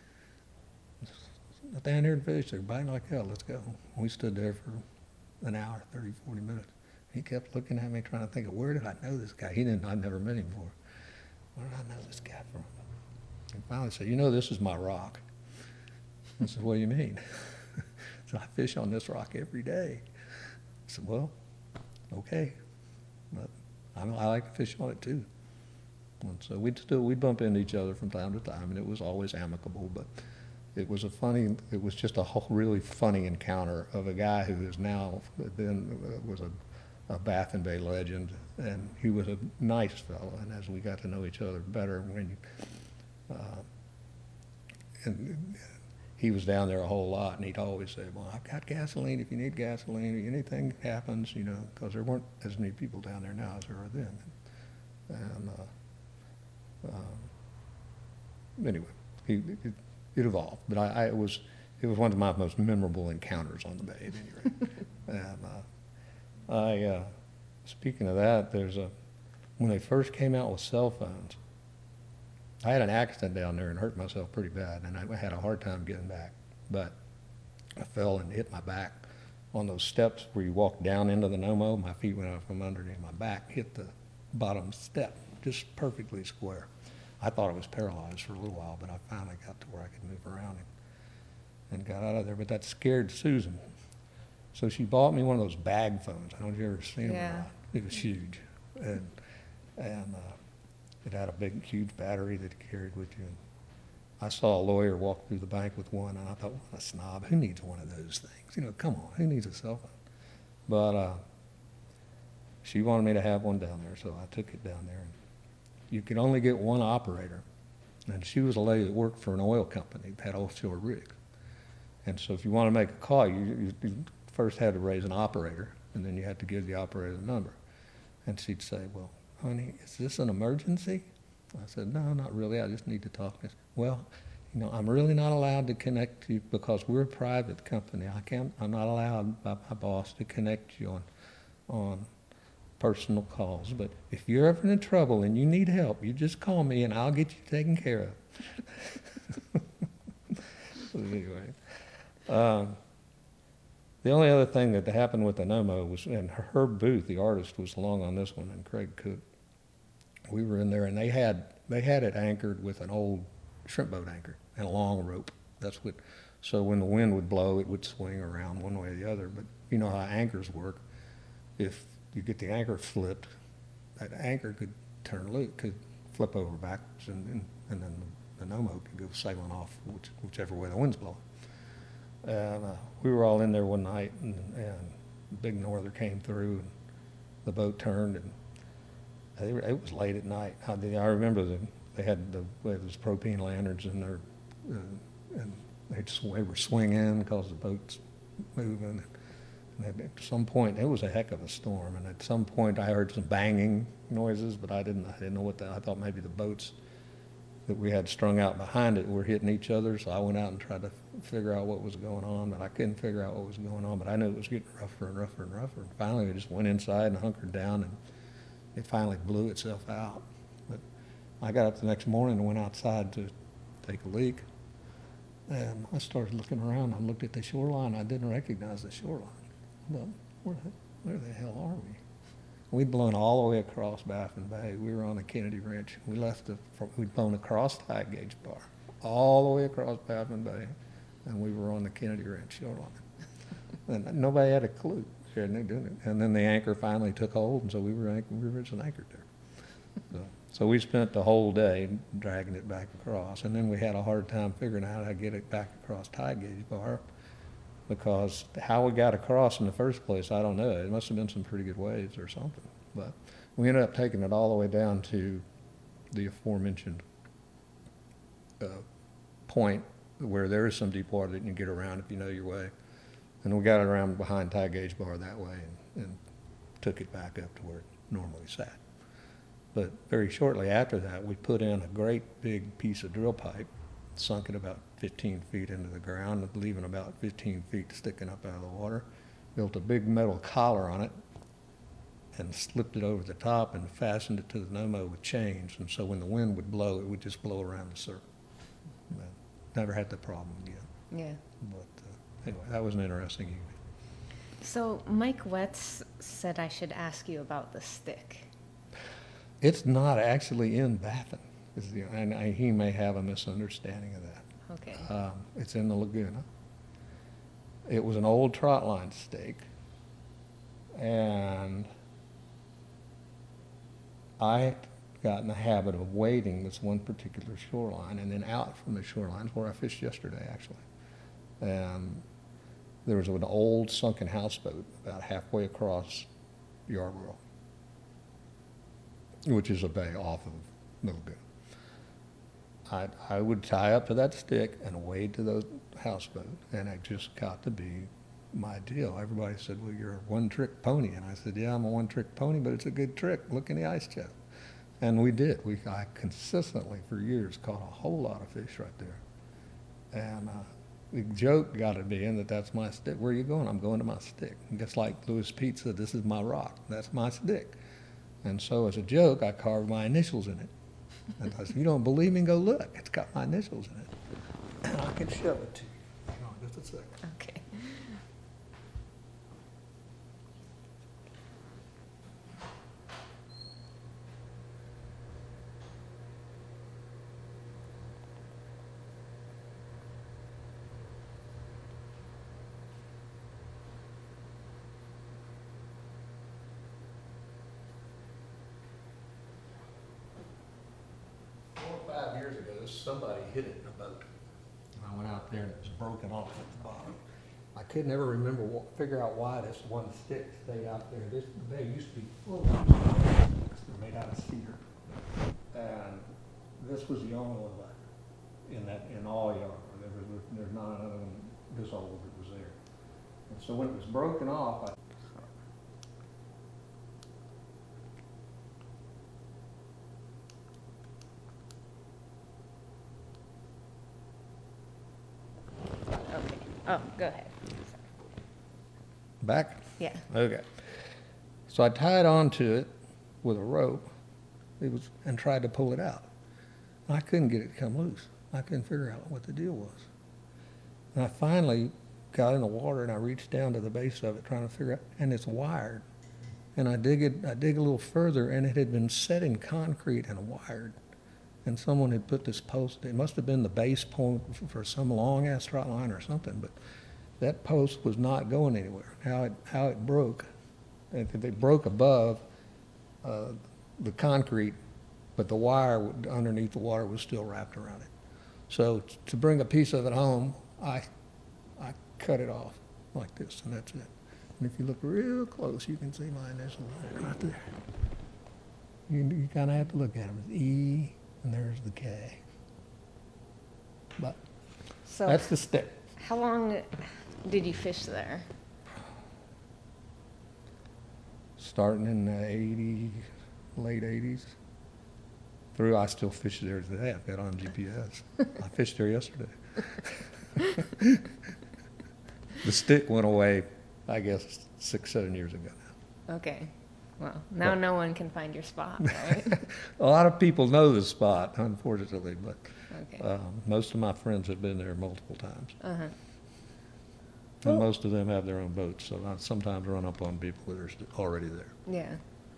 [SPEAKER 2] But down here in fish, they're biting like hell, let's go. We stood there for an hour, thirty, forty minutes. He kept looking at me trying to think of, where did I know this guy? He didn't, I'd never met him before. Where did I know this guy from? And finally said, you know, this is my rock. I said, what do you mean? So I fish on this rock every day. I said, well, okay. But I, I like to fish on it too. And so we'd still, we'd bump into each other from time to time, and it was always amicable, but it was a funny, it was just a whole really funny encounter of a guy who is now, then was a, a Baffin Bay legend, and he was a nice fellow, and as we got to know each other better, when you, uh, and he was down there a whole lot, and he'd always say, well, I've got gasoline if you need gasoline, or anything happens, you know, because there weren't as many people down there now as there are then. And uh, um, anyway, he, it, it evolved, but I, I it was it was one of my most memorable encounters on the bay at any rate. And uh, I, uh, speaking of that, there's a when they first came out with cell phones, I had an accident down there and hurt myself pretty bad, and I had a hard time getting back. But I fell and hit my back on those steps where you walk down into the Nomo. My feet went out from underneath my back, hit the bottom step, just perfectly square. I thought I was paralyzed for a little while, but I finally got to where I could move around and, and got out of there. But that scared Susan. So she bought me one of those bag phones. I don't know if you've ever seen them
[SPEAKER 1] Yeah.
[SPEAKER 2] or not. It was huge. And, and uh, it had a big, huge battery that you carried with you. And I saw a lawyer walk through the bank with one, and I thought, what a snob. Who needs one of those things? You know, come on, who needs a cell phone? But uh, she wanted me to have one down there, so I took it down there. And you could only get one operator. And she was a lady that worked for an oil company that had offshore rigs. And so if you want to make a call, you, you, you first had to raise an operator, and then you had to give the operator the number. And she'd say, well, honey, is this an emergency? I said, no, not really. I just need to talk. Said, well, you know, I'm really not allowed to connect you because we're a private company. I can't, I'm not allowed by my boss to connect you on, on personal calls, but if you're ever in trouble and you need help, you just call me and I'll get you taken care of. So anyway, um, the only other thing that happened with the N O M O was, and Herb Booth, the artist, was along on this one, and Craig Cook. We were in there, and they had they had it anchored with an old shrimp boat anchor and a long rope. That's what. So when the wind would blow, it would swing around one way or the other. But you know how anchors work. If you get the anchor flipped, that anchor could turn loose, could flip over backwards, and, and, and then the, the N O M O could go sailing off which, whichever way the wind's blowing. And uh, we were all in there one night, and, and the big norther came through, and the boat turned, and they were, it was late at night. I, I remember the, they had the they had those propane lanterns in there, uh, and they, just, they were swinging because the boat's moving. And at some point, it was a heck of a storm, and at some point I heard some banging noises, but I didn't, I didn't know what that, I thought maybe the boats that we had strung out behind it were hitting each other, so I went out and tried to figure out what was going on, but I couldn't figure out what was going on, but I knew it was getting rougher and rougher and rougher, and finally we just went inside and hunkered down, and it finally blew itself out. But I got up the next morning and went outside to take a leak, and I started looking around. I looked at the shoreline. I didn't recognize the shoreline. Well, where the, where the hell are we? We'd blown all the way across Baffin Bay. We were on the Kennedy Ranch. We left the, we'd blown across Tide Gauge Bar, all the way across Baffin Bay, and we were on the Kennedy Ranch shoreline. And nobody had a clue. And then the anchor finally took hold, and so we were, we were just anchored there. So, so we spent the whole day dragging it back across, and then we had a hard time figuring out how to get it back across Tide Gauge Bar, because how we got across in the first place, I don't know. It must have been some pretty good waves or something. But we ended up taking it all the way down to the aforementioned uh, point where there is some deep water that you can get around if you know your way. And we got it around behind Tide Gauge Bar that way, and, and took it back up to where it normally sat. But very shortly after that, we put in a great big piece of drill pipe, sunk it about fifteen feet into the ground, leaving about fifteen feet sticking up out of the water, built a big metal collar on it, and slipped it over the top and fastened it to the N O M O with chains. And so when the wind would blow, it would just blow around the circle. But never had the problem again.
[SPEAKER 1] Yeah.
[SPEAKER 2] But uh, anyway, that was an interesting evening.
[SPEAKER 1] So Mike Wetz said I should ask you about the stick.
[SPEAKER 2] It's not actually in Baffin. Is the, and I, he may have a misunderstanding of that.
[SPEAKER 1] Okay.
[SPEAKER 2] Um, it's in the Laguna. It was an old trot line stake, and I got in the habit of wading this one particular shoreline and then out from the shoreline where I fished yesterday, actually. And there was an old sunken houseboat about halfway across Yarborough, which is a bay off of the lagoon. I, I would tie up to that stick and wade to the houseboat, and it just got to be my deal. Everybody said, well, you're a one-trick pony. And I said, yeah, I'm a one-trick pony, but it's a good trick. Look in the ice chest. And we did. We, I consistently, for years, caught a whole lot of fish right there. And uh, the joke got to be in that that's my stick. Where are you going? I'm going to my stick. And just like Louis Pete said, this is my rock. That's my stick. And so as a joke, I carved my initials in it. And I said, you don't believe me? Go look. It's got my initials in it. And I can show it to you. Hang on just a second.
[SPEAKER 1] Okay.
[SPEAKER 2] Years ago, somebody hit it in a boat. And I went out there and it was broken off at the bottom. I could never remember, what, figure out why this one stick stayed out there. This the bay used to be full of sticks that were made out of cedar, and this was the only one left in that in all Yarborough. There was there's not another one this old that was there. And so when it was broken off, I
[SPEAKER 1] Oh, go ahead.
[SPEAKER 2] back.
[SPEAKER 1] Yeah.
[SPEAKER 2] Okay. So I tied onto it with a rope. It was, and tried to pull it out. I couldn't get it to come loose. I couldn't figure out what the deal was. And I finally got in the water and I reached down to the base of it trying to figure out, and it's wired. And I dig it, I dig a little further, and it had been set in concrete and wired. And someone had put this post, it must have been the base point for some long ass trot line or something, but that post was not going anywhere. How it, how it broke, if it broke above uh, the concrete, but the wire underneath the water was still wrapped around it. So to bring a piece of it home, I, I cut it off like this, and that's it. And if you look real close, you can see my initials right there. You, you kind of have to look at them. It's E, and there's the K. But
[SPEAKER 1] So
[SPEAKER 2] that's the stick.
[SPEAKER 1] how long did you fish there?
[SPEAKER 2] Starting in the eighties, late eighties. Through, I still fish there today. I've got it on G P S. I fished there yesterday. The stick went away, I guess, six, seven years ago now.
[SPEAKER 1] Okay. Well, now
[SPEAKER 2] But-
[SPEAKER 1] no one can find your spot, right?
[SPEAKER 2] A lot of people know the spot, unfortunately, but
[SPEAKER 1] Okay.
[SPEAKER 2] um, most of my friends have been there multiple times.
[SPEAKER 1] Uh-huh.
[SPEAKER 2] And
[SPEAKER 1] Well-
[SPEAKER 2] most of them have their own boats, so I sometimes run up on people that are st- already there.
[SPEAKER 1] Yeah.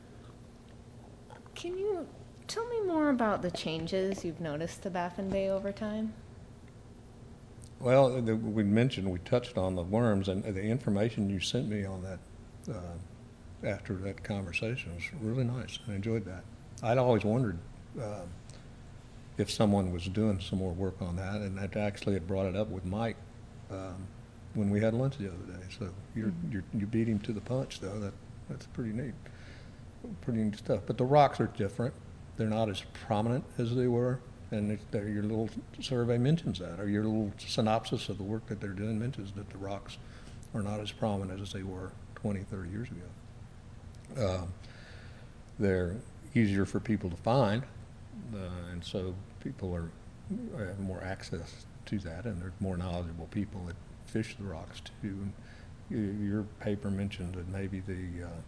[SPEAKER 1] Can you tell me more about the changes you've noticed to Baffin Bay over time?
[SPEAKER 2] Well, the, we mentioned, we touched on the worms, and the information you sent me on that uh, after that conversation was really nice. I enjoyed that. I'd always wondered uh, if someone was doing some more work on that, and that actually had brought it up with Mike um, when we had lunch the other day. So you're,
[SPEAKER 1] Mhm.
[SPEAKER 2] you're, you beat him to the punch, though. That that's pretty neat, pretty neat stuff. But the rocks are different. They're not as prominent as they were. And it- there- your little survey mentions that, or your little synopsis of the work that they're doing mentions that the rocks are not as prominent as they were twenty, thirty years ago. Um, They're easier for people to find, uh, and so people are, have more access to that, and there's more knowledgeable people that fish the rocks too. And you- your paper mentioned that maybe the, uh,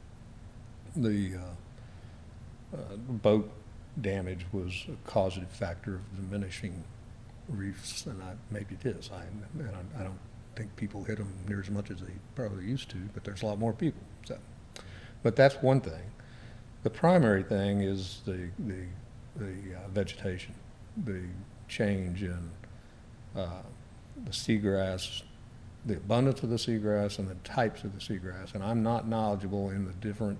[SPEAKER 2] the uh, uh, boat damage was a causative factor of diminishing reefs, and I, maybe it is. I, and I, I don't think people hit them near as much as they probably used to, but there's a lot more people. So, but that's one thing. The primary thing is the the the uh, vegetation, the change in uh, the seagrass, the abundance of the seagrass, and the types of the seagrass. And I'm not knowledgeable in the different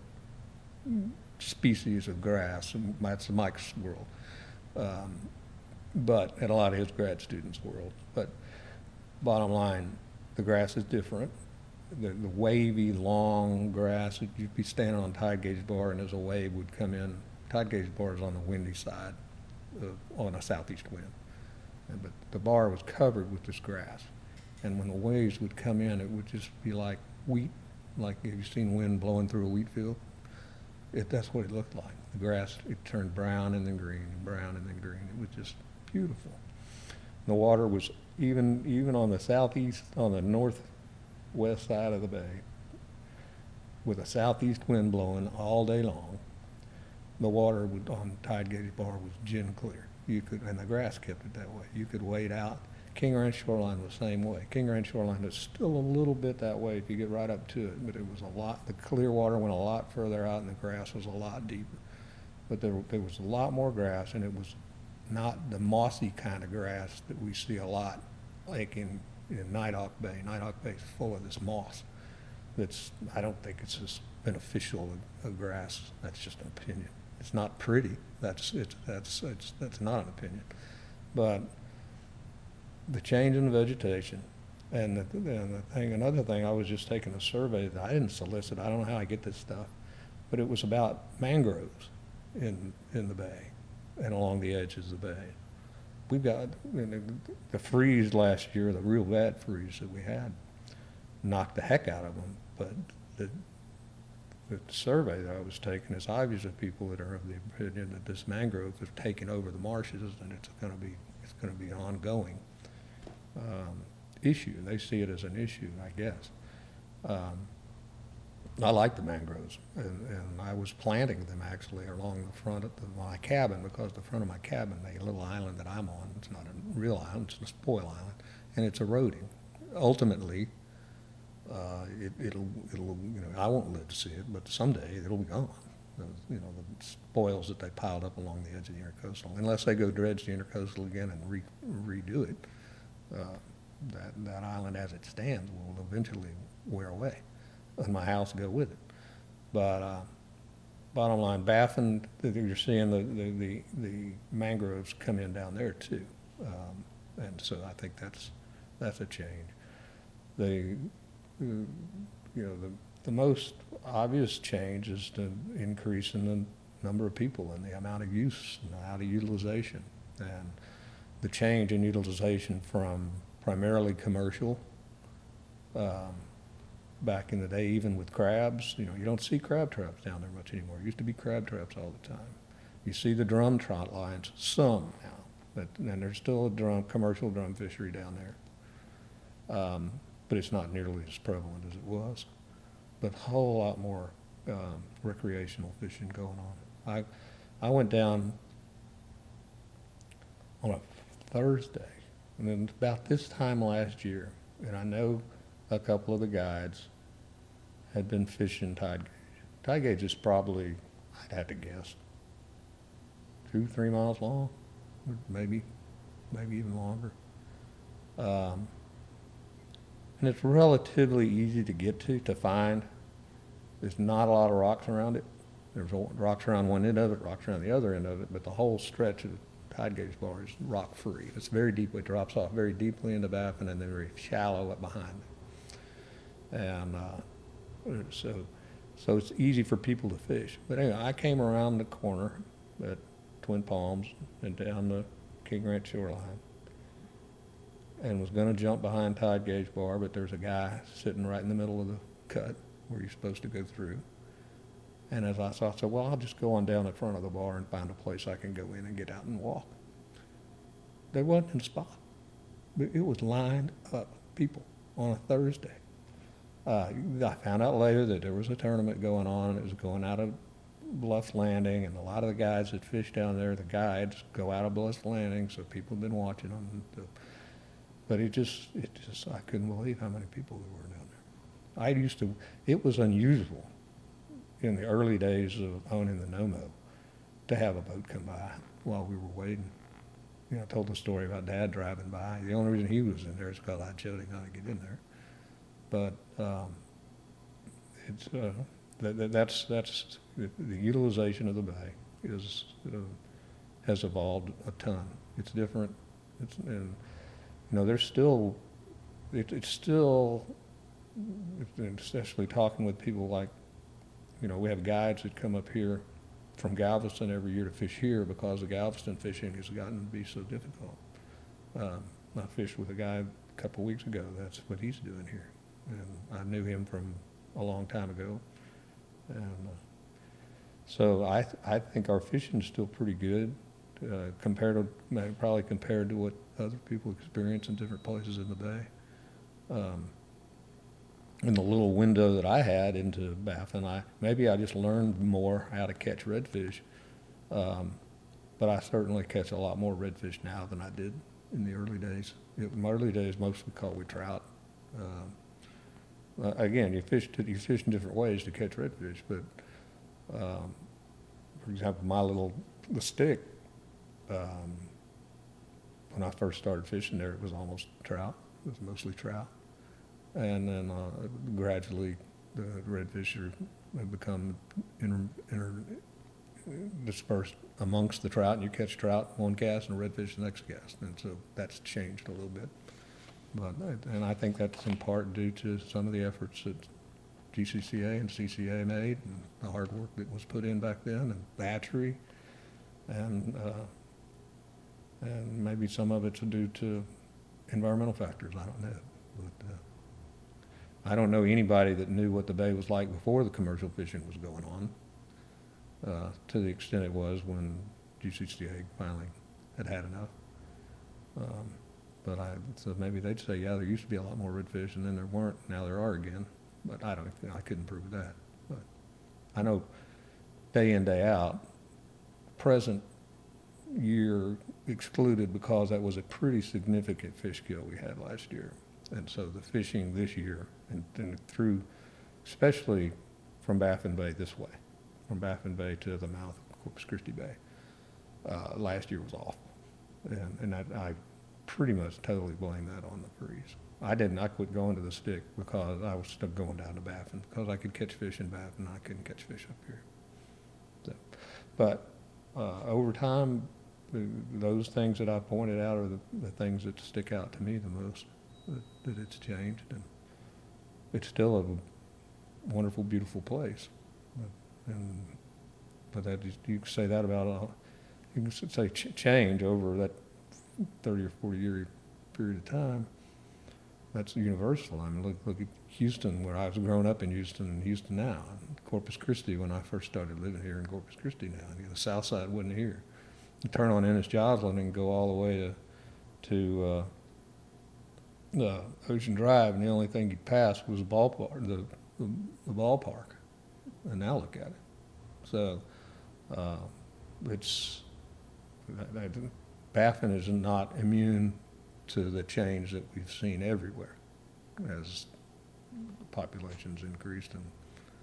[SPEAKER 2] species of grass, and that's Mike's world, um, but, and a lot of his grad students' world. But bottom line, the grass is different. The, the wavy, long grass, you'd be standing on tide gauge bar and as a wave would come in, tide gauge bar is on the windy side, uh, on a southeast wind. And, but the bar was covered with this grass. And when the waves would come in, it would just be like wheat, like have you seen wind blowing through a wheat field? It, that's what it looked like. The grass, it turned brown and then green, brown and then green. It was just beautiful. The water was even, even on the southeast, on the northwest side of the bay, with a southeast wind blowing all day long, the water would, on tide gauge bar was gin clear. You could, and the grass kept it that way. You could wade out. King Ranch shoreline was the same way. King Ranch shoreline is still a little bit that way if you get right up to it, but it was a lot, the clear water went a lot further out and the grass was a lot deeper. But there, there was a lot more grass, and it was not the mossy kind of grass that we see a lot, like in, in Nighthawk Bay. Nighthawk Bay is full of this moss that's, I don't think it's as beneficial a, a grass. That's just an opinion. It's not pretty. That's, it's, that's, it's, that's not an opinion. But the change in the vegetation, and the, and the thing, another thing, I was just taking a survey that I didn't solicit. I don't know how I get this stuff, but it was about mangroves in in the bay and along the edges of the bay. We've got you know, the freeze last year, the real bad freeze that we had, knocked the heck out of them. But the the survey that I was taking is obvious of people that are of the opinion that this mangrove has taken over the marshes, and it's going to be it's going to be ongoing. Um, issue. They see it as an issue, I guess. Um, I like the mangroves, and, and I was planting them actually along the front of the, my cabin, because the front of my cabin, the little island that I'm on, it's not a real island, it's a spoil island, and it's eroding. Ultimately, uh, it, it'll, it'll, you know, I won't live to see it, but someday it'll be gone. The, you know, the spoils that they piled up along the edge of the intercoastal, unless they go dredge the intercoastal again and re, redo it, uh, that, that island as it stands will eventually wear away, and my house go with it. But uh, bottom line, Baffin, you're seeing the, the, the, the mangroves come in down there too. Um, and so I think that's, that's a change. The, uh, you know, the, the most obvious change is the increase in the number of people and the amount of use and the amount of utilization. And the change in utilization from primarily commercial, um, back in the day, even with crabs, you know, you don't see crab traps down there much anymore. It used to be crab traps all the time. You see the drum trot lines, some now, but and there's still a drum, commercial drum fishery down there. Um, but it's not nearly as prevalent as it was. But a whole lot more um, recreational fishing going on. I, I went down on a Thursday, and then about this time last year, and I know a couple of the guides had been fishing tide gauge. Tide gauge is probably, I'd have to guess, two, three miles long, maybe, maybe even longer. Um, and it's relatively easy to get to, to find. There's not a lot of rocks around it. There's rocks around one end of it, rocks around the other end of it, but the whole stretch of the tide gauge bar is rock free. It's very deep, it drops off very deeply into Baffin and then very shallow up behind it. And uh, so, so it's easy for people to fish. But anyway, I came around the corner at Twin Palms and down the King Ranch shoreline and was going to jump behind tide gauge bar, but there's a guy sitting right in the middle of the cut where you're supposed to go through. And as I saw, I said, well, I'll just go on down in front of the bar and find a place I can go in and get out and walk. There wasn't a spot. It was lined up, people, on a Thursday. Uh, I found out later that there was a tournament going on. It was going out of Bluff Landing, and a lot of the guys that fish down there, the guides, go out of Bluff Landing, so people have been watching them. But it just, it just, I couldn't believe how many people there were down there. I used to, it was unusual in the early days of owning the Nomo to have a boat come by while we were waiting. You know, I told the story about Dad driving by. The only reason he was in there is because I showed him how to get in there. But um, it's uh, that, that, that's that's the, the utilization of the bay is uh, has evolved a ton. It's different. It's and you know there's still it, it's still especially talking with people like you know we have guides that come up here from Galveston every year to fish here because the Galveston fishing has gotten to be so difficult. Um, I fished with a guy a couple of weeks ago. That's what he's doing here. And I knew him from a long time ago. And uh, so I, th I think our fishing is still pretty good uh, compared to, probably compared to what other people experience in different places in the bay. Um, in the little window that I had into Baffin, I, maybe I just learned more how to catch redfish. Um, but I certainly catch a lot more redfish now than I did in the early days. It, in my early days, mostly caught with trout. Um, Uh, again, you fish, to, you fish in different ways to catch redfish, but um, for example, my little, the stick, um, when I first started fishing there, it was almost trout. It was mostly trout. And then uh, gradually the redfish are, have become inter, inter, dispersed amongst the trout, and you catch trout one cast and redfish the next cast. And so that's changed a little bit. But, and I think that's in part due to some of the efforts that G C C A and C C A made and the hard work that was put in back then and battery and, uh, and maybe some of it's due to environmental factors, I don't know. But uh, I don't know anybody that knew what the bay was like before the commercial fishing was going on uh, to the extent it was when G C C A finally had had enough. Um, But I, so maybe they'd say, yeah, there used to be a lot more redfish, and then there weren't. Now there are again. But I don't, I couldn't prove that. I know day in, day out, present year excluded because that was a pretty significant fish kill we had last year. And so the fishing this year and, and through, especially from Baffin Bay this way, from Baffin Bay to the mouth of Corpus Christi Bay, uh, last year was awful. And, and I, I pretty much totally blame that on the freeze. I didn't, I quit going to the stick because I was still going down to Baffin because I could catch fish in Baffin. I couldn't catch fish up here. So, but uh, over time, those things that I pointed out are the, the things that stick out to me the most, that, that it's changed. And it's still a wonderful, beautiful place. But, and, but that is, you can say that about, uh, you can say ch change over that thirty or forty year period of time. That's universal. I mean, look, look at Houston, where I was growing up in Houston, and Houston now. And Corpus Christi, when I first started living here in Corpus Christi now. You know, the south side wasn't here. You turn on Ennis Joslin and go all the way to, to uh, uh, Ocean Drive, and the only thing you'd pass was the ballpark, the, the, the ballpark. And now look at it. So uh, it's, that, that, Baffin is not immune to the change that we've seen everywhere as populations increased and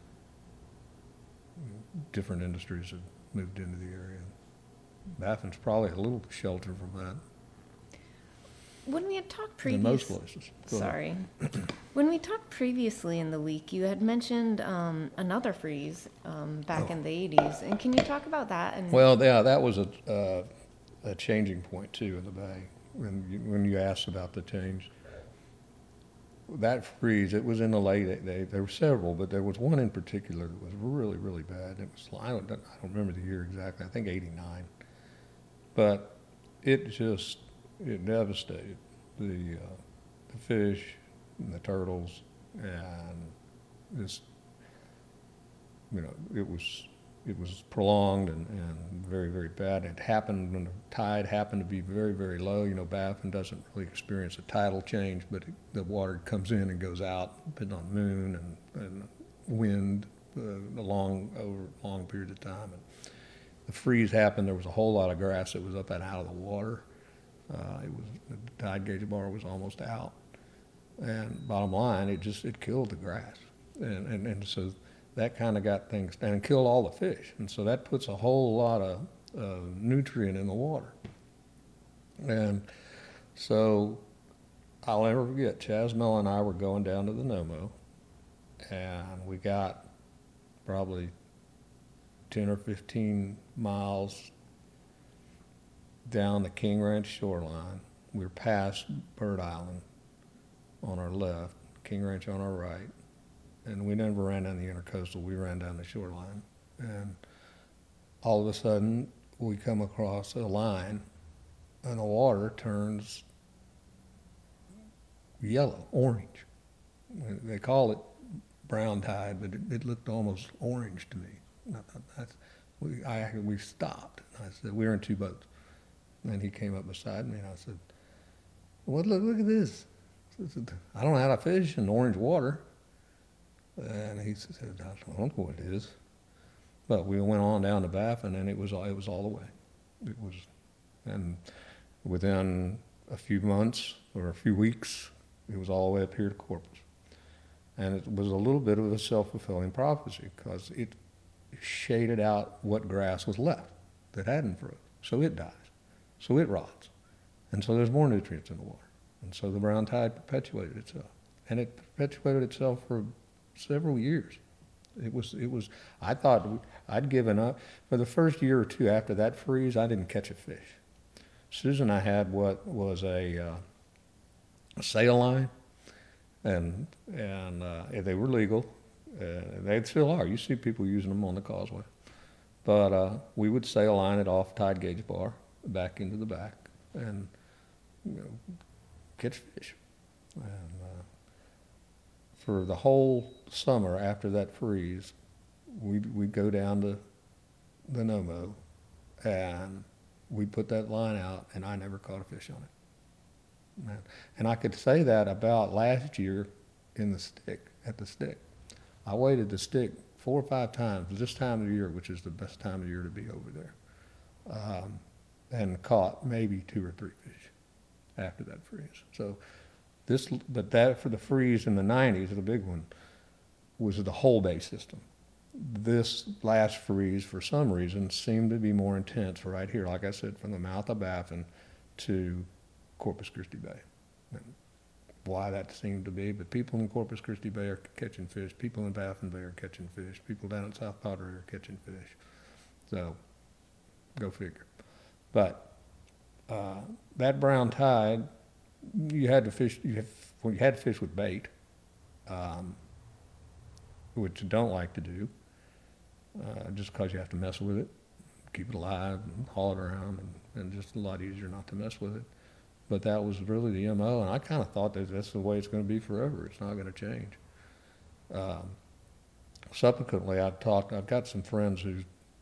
[SPEAKER 2] different industries have moved into the area. Baffin's probably a little shelter from that.
[SPEAKER 1] When we had talked previously,
[SPEAKER 2] in most places. Go
[SPEAKER 1] sorry, when we talked previously in the week, you had mentioned um, another freeze um, back
[SPEAKER 2] Oh.
[SPEAKER 1] in the eighties, and can you talk about that? And
[SPEAKER 2] Well, yeah, that was a, uh, a changing point too in the bay. When you, when you asked about the change, that freeze, it was in the late, they, there were several, but there was one in particular that was really, really bad. It was, I don't, I don't remember the year exactly, I think eighty-nine. But it just, it devastated the, uh, the fish and the turtles, and just, you know, it was, it was prolonged and, and very, very bad. It happened when the tide happened to be very, very low. You know, Baffin doesn't really experience a tidal change, but it, the water comes in and goes out, depending on moon and, and wind, uh, a long, over a long period of time. And the freeze happened, there was a whole lot of grass that was up and out of the water. Uh, it was, the tide gauge bar was almost out. And bottom line, it just, it killed the grass. And, and, and so that kind of got things, and killed all the fish. And so that puts a whole lot of uh, nutrient in the water. And so I'll never forget, Chaz Miller and I were going down to the Nomo, and we got probably ten or fifteen miles down the King Ranch shoreline. We were past Bird Island on our left, King Ranch on our right. And we never ran down the intercoastal, we ran down the shoreline. And all of a sudden, we come across a line, and the water turns yellow, orange. They call it brown tide, but it, it looked almost orange to me. I thought, that's, we, I, we stopped. I said, we were in two boats. And he came up beside me, and I said, well, look, look at this. I said, I don't know how to fish in orange water. And he said, I don't know what it is. But we went on down to Baffin, and it was, it was all the way. It was, and within a few months or a few weeks, it was all the way up here to Corpus. And it was a little bit of a self-fulfilling prophecy because it shaded out what grass was left that hadn't frozen. So it dies. So it rots. And so there's more nutrients in the water. And so the brown tide perpetuated itself. And it perpetuated itself for several years. It was, it was, I thought I'd given up. For the first year or two after that freeze, I didn't catch a fish. Susan and I had what was a, uh, a sail line, and, and uh, they were legal. Uh, they still are. You see people using them on the causeway. But uh, we would sail line it off tide gauge bar back into the back and, you know, catch fish. And, uh, for the whole summer after that freeze, we'd, we'd go down to the Nomo, and we'd put that line out, and I never caught a fish on it. Man. And I could say that about last year in the stick, at the stick. I waited the stick four or five times this time of the year, which is the best time of year to be over there, um, and caught maybe two or three fish after that freeze. So this, but that for the freeze in the nineties, the big one, was the whole bay system. This last freeze, for some reason, seemed to be more intense right here, like I said, from the mouth of Baffin to Corpus Christi Bay. And why that seemed to be, but people in Corpus Christi Bay are catching fish, people in Baffin Bay are catching fish, people down at South Padre are catching fish. So, go figure. But uh, that brown tide, you had to fish, you, have, well, you had to fish with bait, um, which you don't like to do, uh, just because you have to mess with it, keep it alive and haul it around, and, and just a lot easier not to mess with it. But that was really the M O, and I kind of thought that that's the way it's going to be forever. It's not going to change. Um, subsequently, I've talked, I've got some friends whose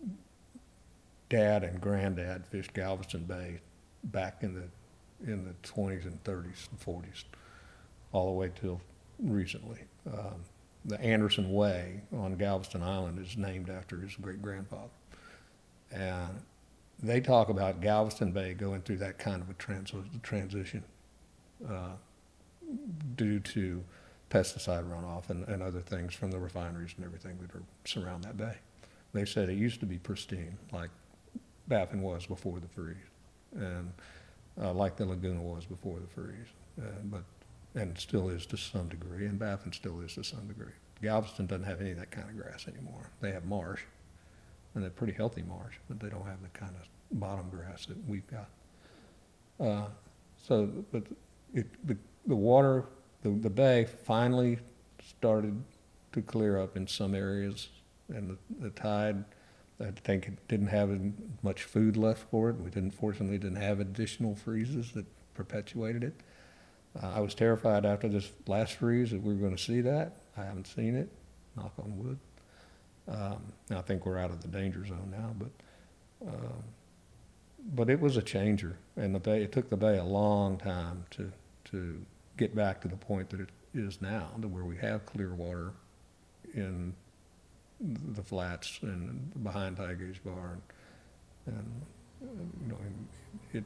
[SPEAKER 2] dad and granddad fished Galveston Bay back in the in the twenties and thirties and forties, all the way till recently. Um, the Anderson Way on Galveston Island is named after his great-grandfather. And they talk about Galveston Bay going through that kind of a trans transition uh, due to pesticide runoff and, and other things from the refineries and everything that are surround that bay. They said it used to be pristine, like Baffin was before the freeze, and uh, like the Laguna was before the freeze, uh, but and still is to some degree, and Baffin still is to some degree. Galveston doesn't have any of that kind of grass anymore. They have marsh, and they're pretty healthy marsh, but they don't have the kind of bottom grass that we've got. Uh, so, but it, the, the water, the, the bay finally started to clear up in some areas, and the, the tide, I think it didn't have much food left for it. We didn't, fortunately, didn't have additional freezes that perpetuated it. Uh, I was terrified after this last freeze that we were going to see that. I haven't seen it, knock on wood. Um, I think we're out of the danger zone now, but um, but it was a changer, and the bay, it took the bay a long time to to get back to the point that it is now, to where we have clear water in the flats and behind Tigage Bar, and, and uh, you know, it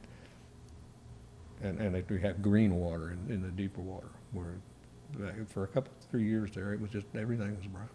[SPEAKER 2] and and it, we have green water in, in the deeper water, where for a couple three years there it was just everything was brown.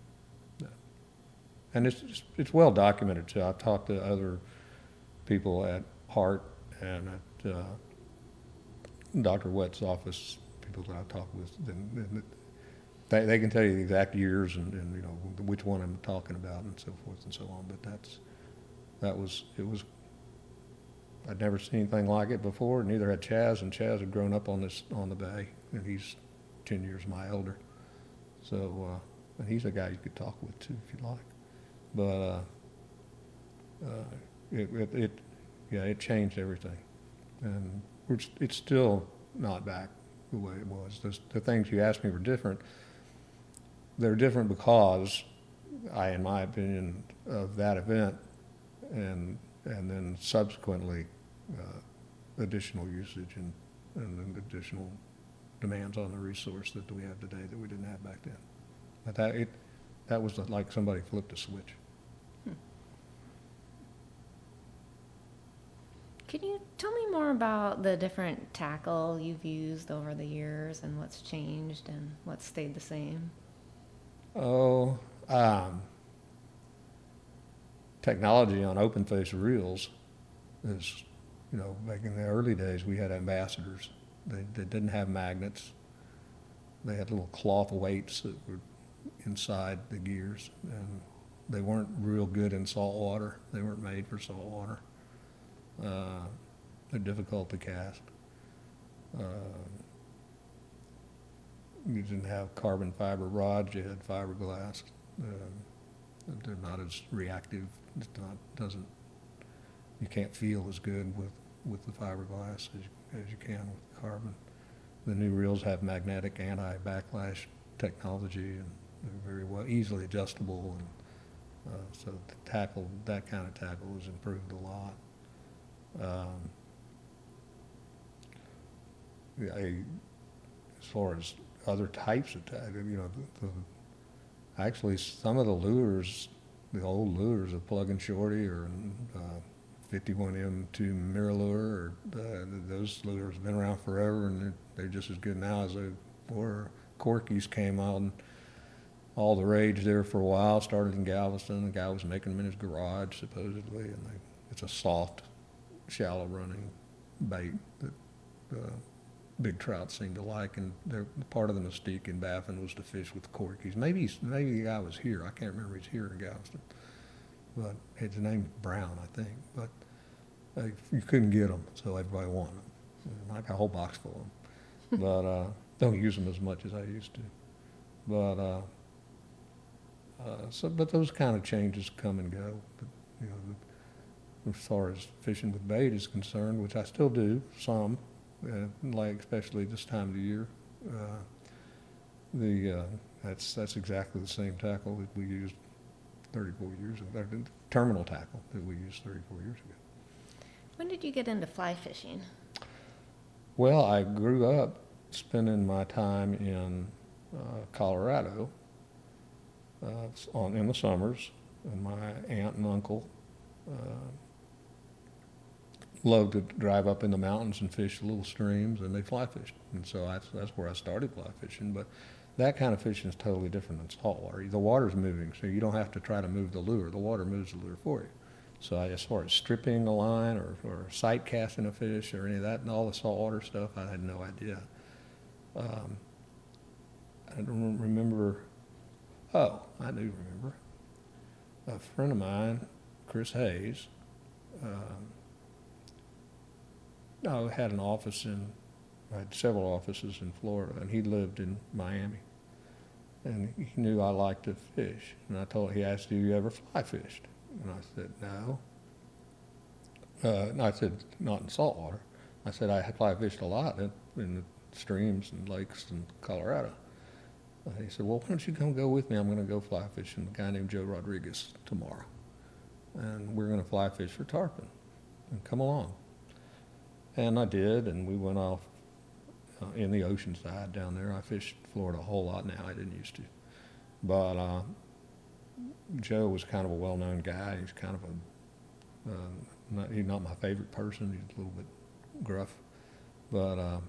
[SPEAKER 2] And it's, it's well documented too. I've talked to other people at Hart and at uh, Doctor Wett's office, people that I've talked with, and, and they, they can tell you the exact years and, and you know which one I'm talking about and so forth and so on. But that's that was it was. I'd never seen anything like it before. Neither had Chaz, and Chaz had grown up on this on the bay, and he's ten years my elder. So uh, and he's a guy you could talk with too if you like. But uh, uh, it, it, it, yeah, it changed everything, and we're, it's still not back the way it was. Those, the things you asked me were different. They're different because I, in my opinion, of that event, and and then subsequently uh, additional usage and and then additional demands on the resource that we have today that we didn't have back then. But that it. That was like somebody flipped a switch.
[SPEAKER 1] Hmm. Can you tell me more about the different tackle you've used over the years and what's changed and what's stayed the same?
[SPEAKER 2] Oh, um, technology on open face reels is, you know, back in the early days we had ambassadors. They, they didn't have magnets. They had little cloth weights that were inside the gears, and they weren't real good in salt water. They weren't made for salt water. Uh, they're difficult to cast. Uh, you didn't have carbon fiber rods, you had fiberglass. Uh, they're not as reactive. It's not, doesn't, you can't feel as good with, with the fiberglass as you, as you can with carbon. The new reels have magnetic anti-backlash technology, and they're very well easily adjustable, and uh, so the tackle, that kind of tackle has improved a lot. Um, I, as far as other types of tackle, you know, the, the, actually, some of the lures, the old lures of Plug and Shorty or uh, fifty-one M two Mirror, or uh, those lures have been around forever, and they're, they're just as good now as they were. Corkies came out and all the rage there for a while. Started in Galveston. The guy was making them in his garage supposedly, and they, it's a soft, shallow running bait that uh, big trout seem to like. And they're, part of the mystique in Baffin was to fish with Corkies. Maybe he's, maybe the guy was here. I can't remember. He's here in Galveston, but his name's Brown, I think. But uh, you couldn't get them, so everybody wanted them. Like a whole box full of them. But uh, don't use them as much as I used to. But uh, uh, so, but those kind of changes come and go. But you know, as far as fishing with bait is concerned, which I still do some, uh, like especially this time of the year, uh, the uh, that's that's exactly the same tackle that we used thirty-four years ago. The terminal tackle that we used thirty-four years ago.
[SPEAKER 1] When did you get into fly fishing? Well,
[SPEAKER 2] I grew up spending my time in uh, Colorado uh, on in the summers, and my aunt and uncle uh, loved to drive up in the mountains and fish the little streams, and they fly fished, and so that's that's where I started fly fishing. But that kind of fishing is totally different than saltwater. The water's moving, so you don't have to try to move the lure. The water moves the lure for you. So I, as far as stripping a line or, or sight casting a fish or any of that and all the saltwater stuff, I had no idea. Um, I don't remember. Oh, I do remember. A friend of mine, Chris Hayes, um, I had an office in, I had several offices in Florida, and he lived in Miami. And he knew I liked to fish. And I told, he asked, do you ever fly fished? And I said, no. Uh, and I said, not in saltwater. I said, I fly fished a lot in, in the streams and lakes in Colorado. And he said, well, why don't you come go with me? I'm going to go fly fishing with a guy named Joe Rodriguez tomorrow. And we're going to fly fish for tarpon. And come along. And I did, and we went off uh, in the ocean side down there. I fished Florida a whole lot now. I didn't used to. But uh, Joe was kind of a well-known guy. He's kind of a, uh, not, he's not my favorite person. He's a little bit gruff. But uh,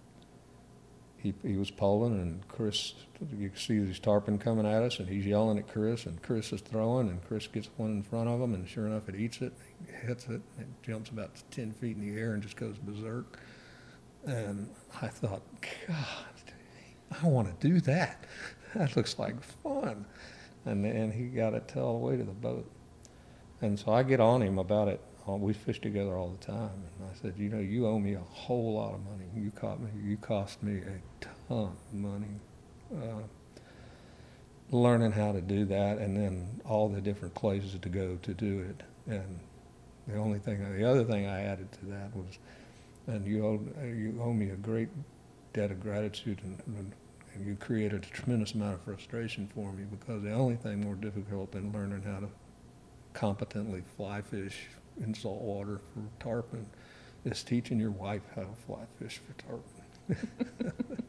[SPEAKER 2] he, he was poling, and Chris, you can see these tarpon coming at us, and he's yelling at Chris, and Chris is throwing, and Chris gets one in front of him, and sure enough, it eats it, it hits it, it jumps about ten feet in the air and just goes berserk. And I thought, God, I want to do that. That looks like fun. And and he got it all the way to the boat. And so I get on him about it. We fish together all the time. And I said, you know, you owe me a whole lot of money. You caught me. You cost me a ton of money. Uh, learning how to do that, and then all the different places to go to do it. And the only thing, the other thing I added to that was, and you owe, you owe me a great debt of gratitude, and, and and you created a tremendous amount of frustration for me, because the only thing more difficult than learning how to competently fly fish in salt water for tarpon is teaching your wife how to fly fish for tarpon.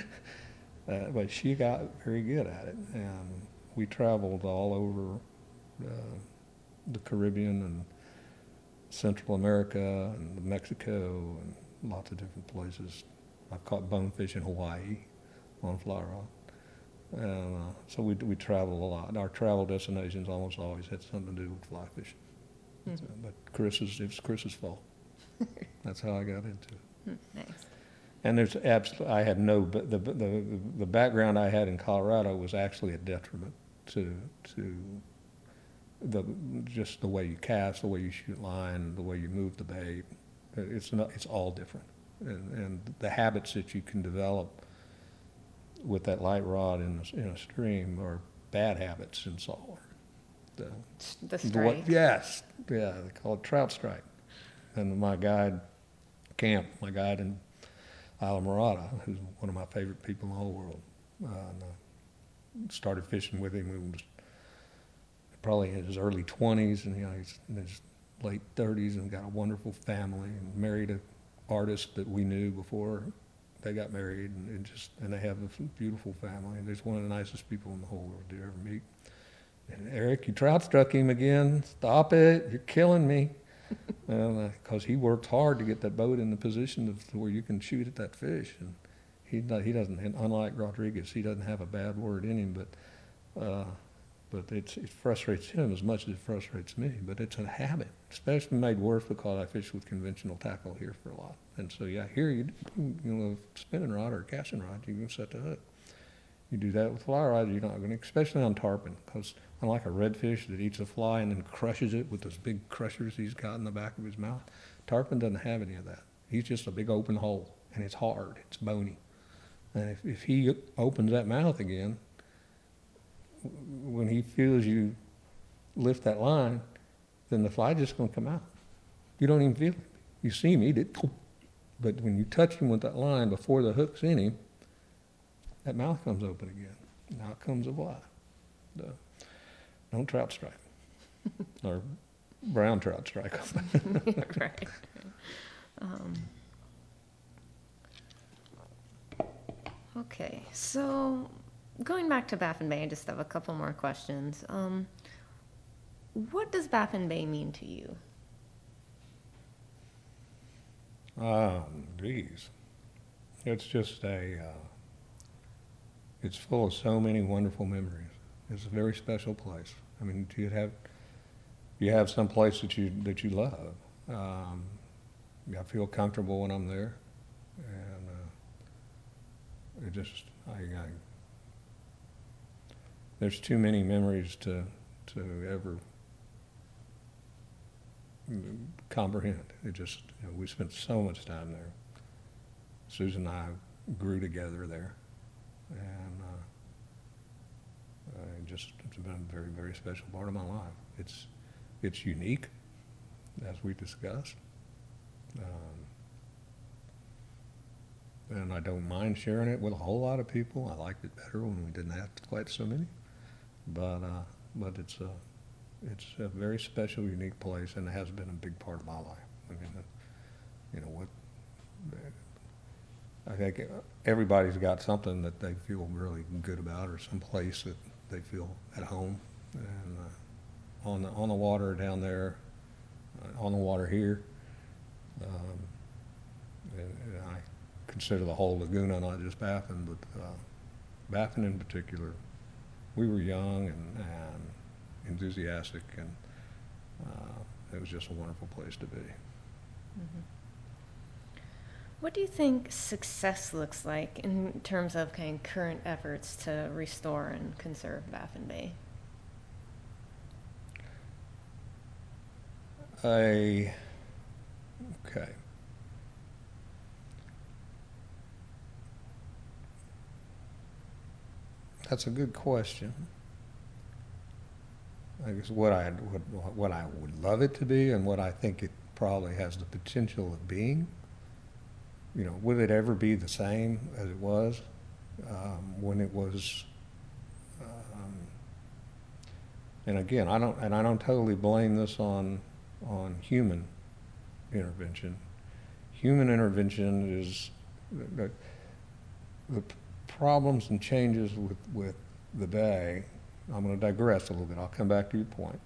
[SPEAKER 2] uh, but she got very good at it, and we traveled all over uh, the Caribbean and Central America and Mexico and lots of different places. I've caught bonefish in Hawaii on fly rod. And uh, so we we travel a lot. Our travel destinations almost always had something to do with fly fishing. Mm-hmm. So, but Chris's, it's Chris's fault. That's how I got into it.
[SPEAKER 1] Mm, nice.
[SPEAKER 2] And there's absolutely, I had no, the, the, the, the background I had in Colorado was actually a detriment to, to the, just the way you cast, the way you shoot line, the way you move the bait. It's not, it's all different. And, and the habits that you can develop with that light rod in a, in a stream are bad habits in saltwater. The,
[SPEAKER 1] the strike?
[SPEAKER 2] The, yes, yeah, they call it trout strike. And my guide, Camp, my guide in Isla Morada, who's one of my favorite people in the whole world, uh, and, uh, started fishing with him. He was probably in his early twenties, and you know, he's in his late thirties, and got a wonderful family, and married an artist that we knew before they got married, and it just, and they have a beautiful family. And there's one of the nicest people in the whole world to ever meet. And Eric, you trout struck him again. Stop it! You're killing me. Because uh, he worked hard to get that boat in the position of where you can shoot at that fish. And he he doesn't, unlike Rodriguez, he doesn't have a bad word in him, but uh, but it's, it frustrates him as much as it frustrates me. But it's a habit, especially made worse because I fish with conventional tackle here for a lot. And so yeah, here you you know, spinning rod or a casting rod, you can set the hook. You do that with fly rods, you're not going to, especially on tarpon, because unlike a redfish that eats a fly and then crushes it with those big crushers he's got in the back of his mouth, tarpon doesn't have any of that. He's just a big open hole, and it's hard, it's bony. And if, if he opens that mouth again, when he feels you lift that line, then the fly just going to come out. You don't even feel it. You see him eat it, but when you touch him with that line before the hook's in him, that mouth comes open again. Now comes a fly. The, don't trout strike or brown trout strike.
[SPEAKER 1] Right. Um, okay, so going back to Baffin Bay, I just have a couple more questions. Um, what does Baffin Bay mean to you?
[SPEAKER 2] Um, geez, it's just a. Uh, It's full of so many wonderful memories. It's a very special place. I mean, you have you have some place that you that you love. Um, I feel comfortable when I'm there, and uh, it just I, I there's too many memories to to ever comprehend. It just you know, we spent so much time there. Susan and I grew together there. And uh, uh, just it's been a very, very special part of my life. It's it's unique, as we discussed, um, and I don't mind sharing it with a whole lot of people. I liked it better when we didn't have quite so many, but uh, but it's a it's a very special, unique place, and it has been a big part of my life. I mean, uh, you know what. I think everybody's got something that they feel really good about, or some place that they feel at home. And uh, on the on the water down there, uh, on the water here, um, and, and I consider the whole Laguna, not just Baffin, but uh, Baffin in particular. We were young and, and enthusiastic, and uh, it was just a wonderful place to be.
[SPEAKER 1] Mm-hmm. What do you think success looks like in terms of kind of current efforts to restore and conserve Baffin Bay?
[SPEAKER 2] I, okay. That's a good question. I guess what I what, what I would love it to be, and what I think it probably has the potential of being. You know, would it ever be the same as it was um, when it was? Um, and again, I don't, and I don't totally blame this on on human intervention. Human intervention is the, the problems and changes with with the bay. I'm going to digress a little bit. I'll come back to your point.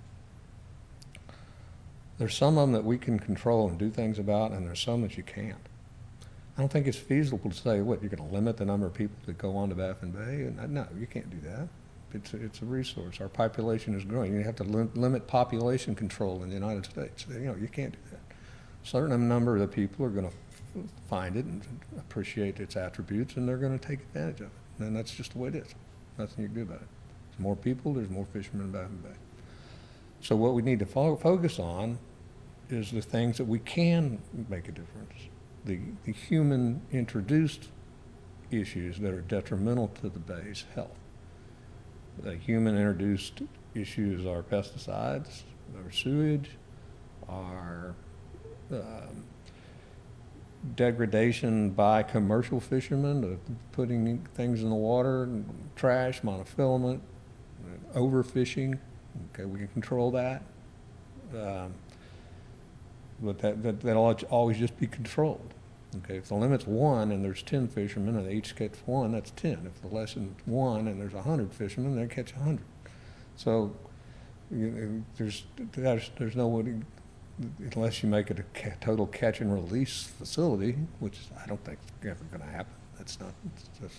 [SPEAKER 2] There's some of them that we can control and do things about, and there's some that you can't. I don't think it's feasible to say, what, you're going to limit the number of people that go on to Baffin Bay? And no, you can't do that. It's a, it's a resource. Our population is growing. You have to lim limit population control in the United States. You know, you can't do that. A certain number of the people are going to find it and appreciate its attributes, and they're going to take advantage of it. And that's just the way it is. Nothing you can do about it. There's more people, there's more fishermen in Baffin Bay. So what we need to fo focus on is the things that we can make a difference. The, the human introduced issues that are detrimental to the bay's health. The human introduced issues are pesticides, our sewage, our um, degradation by commercial fishermen, of putting things in the water, trash, monofilament, overfishing. Okay, we can control that. Um, but that, that, that'll always just be controlled. Okay, if the limit's one and there's ten fishermen and they each catch one, that's ten. If the lesson's one and there's a hundred fishermen, they catch a hundred. So you know, there's, there's, there's no way, unless you make it a ca- total catch and release facility, which I don't think is ever going to happen. That's not, it's just,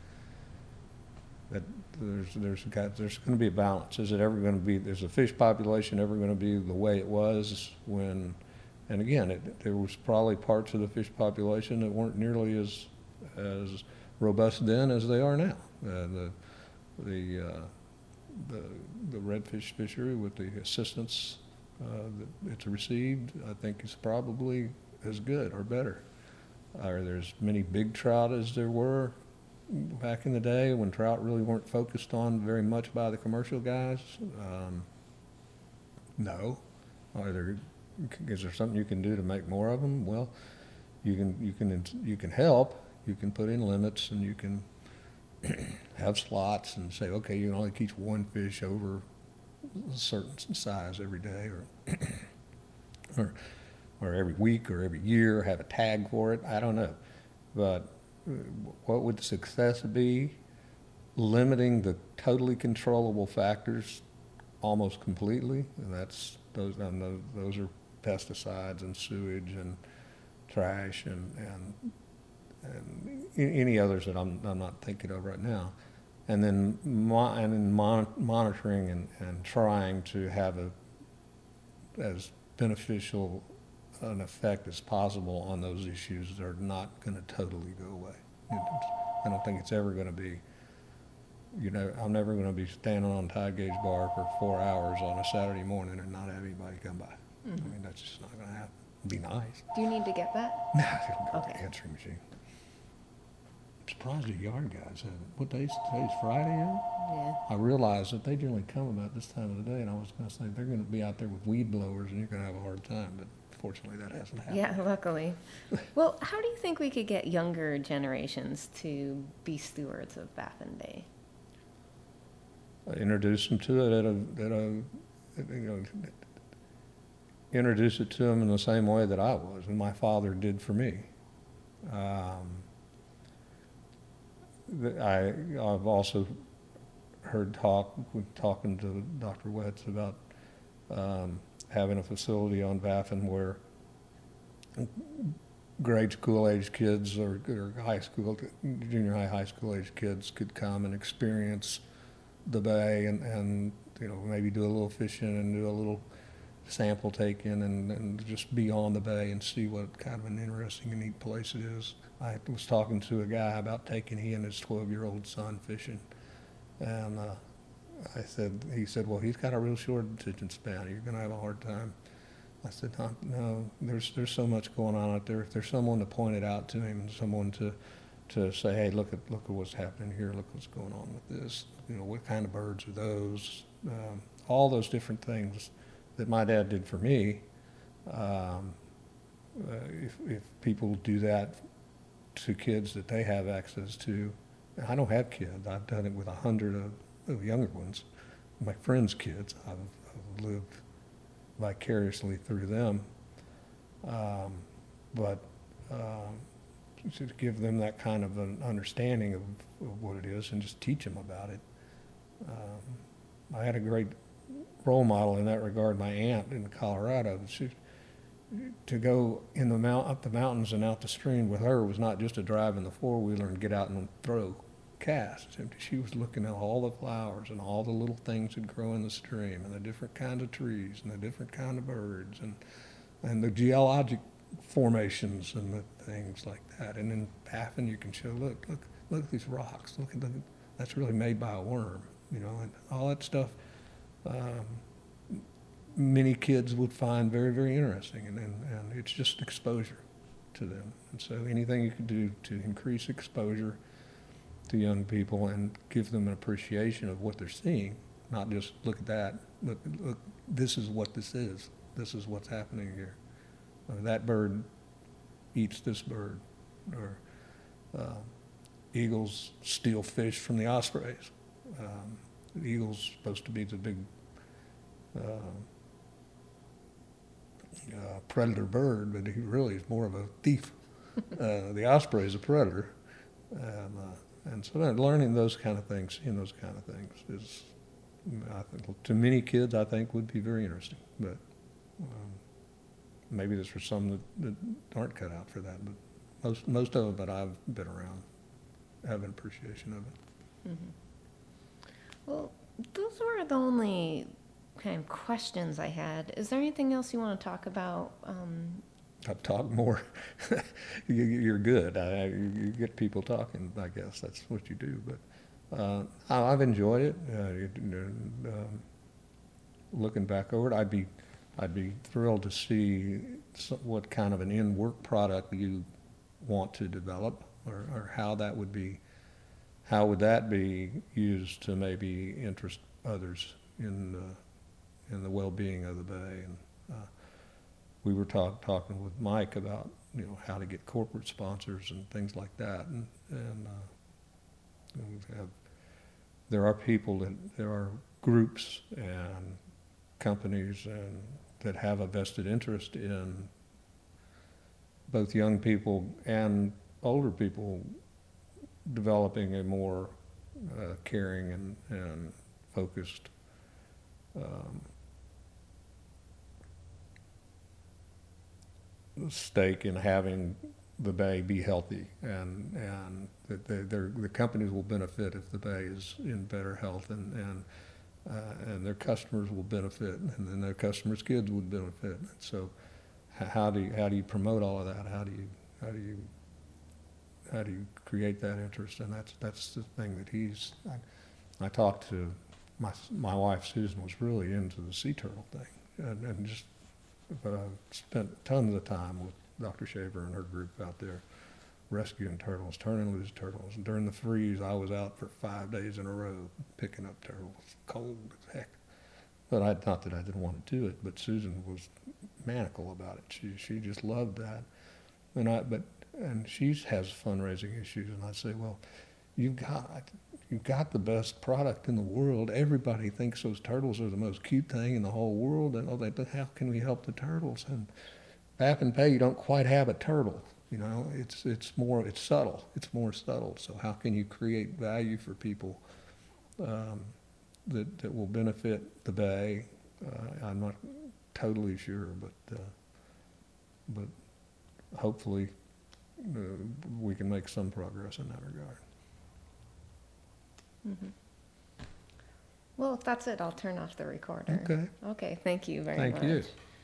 [SPEAKER 2] that there's, there's got, there's going to be a balance. Is it ever going to be, is the fish population ever going to be the way it was when, and again, it, there was probably parts of the fish population that weren't nearly as, as robust then as they are now. Uh, the, the, uh, the, the redfish fishery with the assistance uh, that it's received, I think is probably as good or better. Are there as many big trout as there were back in the day when trout really weren't focused on very much by the commercial guys? Um, no. Are there, is there something you can do to make more of them? Well, you can, you can, you can help. You can put in limits, and you can have slots and say, okay, you can only catch one fish over a certain size every day, or or or every week, or every year. Have a tag for it. I don't know, but what would the success be? Limiting the totally controllable factors almost completely, and that's those. And those, those are pesticides and sewage and trash and and and any others that I'm I'm not thinking of right now. And then mo- and then mon- monitoring and, and trying to have a as beneficial an effect as possible on those issues that are not going to totally go away. It's, I don't think it's ever going to be, you know, I'm never going to be standing on Tide Gauge Bar for four hours on a Saturday morning and not have anybody come by. Mm-hmm. I mean, that's just not going to happen. It'd be nice.
[SPEAKER 1] Do you need to get that?
[SPEAKER 2] Nah, I don't go
[SPEAKER 1] Okay.
[SPEAKER 2] to the answering machine. I'm surprised the yard guys haven't. What day's today's Friday, yeah?
[SPEAKER 1] Yeah.
[SPEAKER 2] I realized that they generally come about this time of the day, and I was going to say they're going to be out there with weed blowers, and you're going to have a hard time. But fortunately, that hasn't happened.
[SPEAKER 1] Yeah, luckily. Well, how do you think we could get younger generations to be stewards of Baffin Bay?
[SPEAKER 2] I introduce them to it at a, at a, you know, introduce it to them in the same way that I was, and my father did for me. Um, I, I've also heard talk, talking to Doctor Wetz about um, having a facility on Baffin where grade school age kids or, or high school, junior high, high school age kids could come and experience the bay and, and you know, maybe do a little fishing and do a little sample taking and, and just be on the bay and see what kind of an interesting and neat place it is. I was talking to a guy about taking he and his twelve-year-old son fishing, and uh, I said, he said, well, he's got a real short attention span. You're going to have a hard time. I said, no, no, there's there's so much going on out there. If there's someone to point it out to him, someone to to say, hey, look at look at what's happening here. Look what's going on with this. You know, what kind of birds are those? Um, all those different things that my dad did for me. Um, uh, if if people do that to kids that they have access to, I don't have kids. I've done it with a hundred of, of younger ones, my friends' kids. I've, I've lived vicariously through them, um, but um, to give them that kind of an understanding of, of what it is and just teach them about it. Um, I had a great role model in that regard. My aunt in Colorado. She, to go in the mount, up the mountains and out the stream with her was not just a drive in the four-wheeler and get out and throw casts. She was looking at all the flowers and all the little things that grow in the stream and the different kinds of trees and the different kind of birds and and the geologic formations and the things like that. And in Baffin, you can show, look, look, look at these rocks. Look at the, that's really made by a worm, you know, and all that stuff. Um, many kids would find very, very interesting, and, and, and it's just exposure to them. And so anything you can do to increase exposure to young people and give them an appreciation of what they're seeing, not just look at that, look, look, this is what this is, this is what's happening here. Or that bird eats this bird, or uh, eagles steal fish from the ospreys. Um, the eagle's supposed to be the big uh, Uh, predator bird, but he really is more of a thief. uh, the osprey is a predator. And, uh, and so then learning those kind of things, seeing those kind of things is, I think, to many kids, I think, would be very interesting. But um, maybe there's for some that, that aren't cut out for that. But most most of them that I've been around have an appreciation of it.
[SPEAKER 1] Mm-hmm. Well, those were the only kind of questions I had. Is there anything else you want to talk about? Um,
[SPEAKER 2] I've talked more. you, you're good. I, you, you get people talking. I guess that's what you do. But uh, I, I've enjoyed it. Uh, you, um, looking back over it, I'd be, I'd be thrilled to see some, what kind of an end work product you want to develop, or, or how that would be. How would that be used to maybe interest others in the, in the well-being of the Bay? And uh, we were talk, talking with Mike about, you know, how to get corporate sponsors and things like that. And, and, uh, and we have, there are people that, there are groups and companies and that have a vested interest in both young people and older people developing a more uh, caring and, and focused um, stake in having the Bay be healthy, and and that the, the companies will benefit if the Bay is in better health, and and uh, and their customers will benefit, and then their customers' kids would benefit. So how do you, how do you promote all of that? How do you how do you how do you create that interest? And that's that's the thing that he's. I, I talked to my my wife Susan was really into the sea turtle thing, and, and just but I spent tons of time with Doctor Shaver and her group out there rescuing turtles, turning loose turtles. And during the freeze, I was out for five days in a row picking up turtles, cold as heck. But I, not that I didn't want to do it, but Susan was maniacal about it. She she just loved that. And I but and she has fundraising issues, and I say, well, you've got you've got the best product in the world. Everybody thinks those turtles are the most cute thing in the whole world, and all that. But how can we help the turtles? And Baffin Bay, you don't quite have a turtle. You know, it's it's more it's subtle. It's more subtle. So how can you create value for people um, that that will benefit the Bay? Uh, I'm not totally sure, but uh, but hopefully uh, we can make some progress in that regard.
[SPEAKER 1] Mm-hmm. Well, if that's it, I'll turn off the recorder.
[SPEAKER 2] Okay.
[SPEAKER 1] Okay. Thank you very
[SPEAKER 2] Thank
[SPEAKER 1] much.
[SPEAKER 2] you.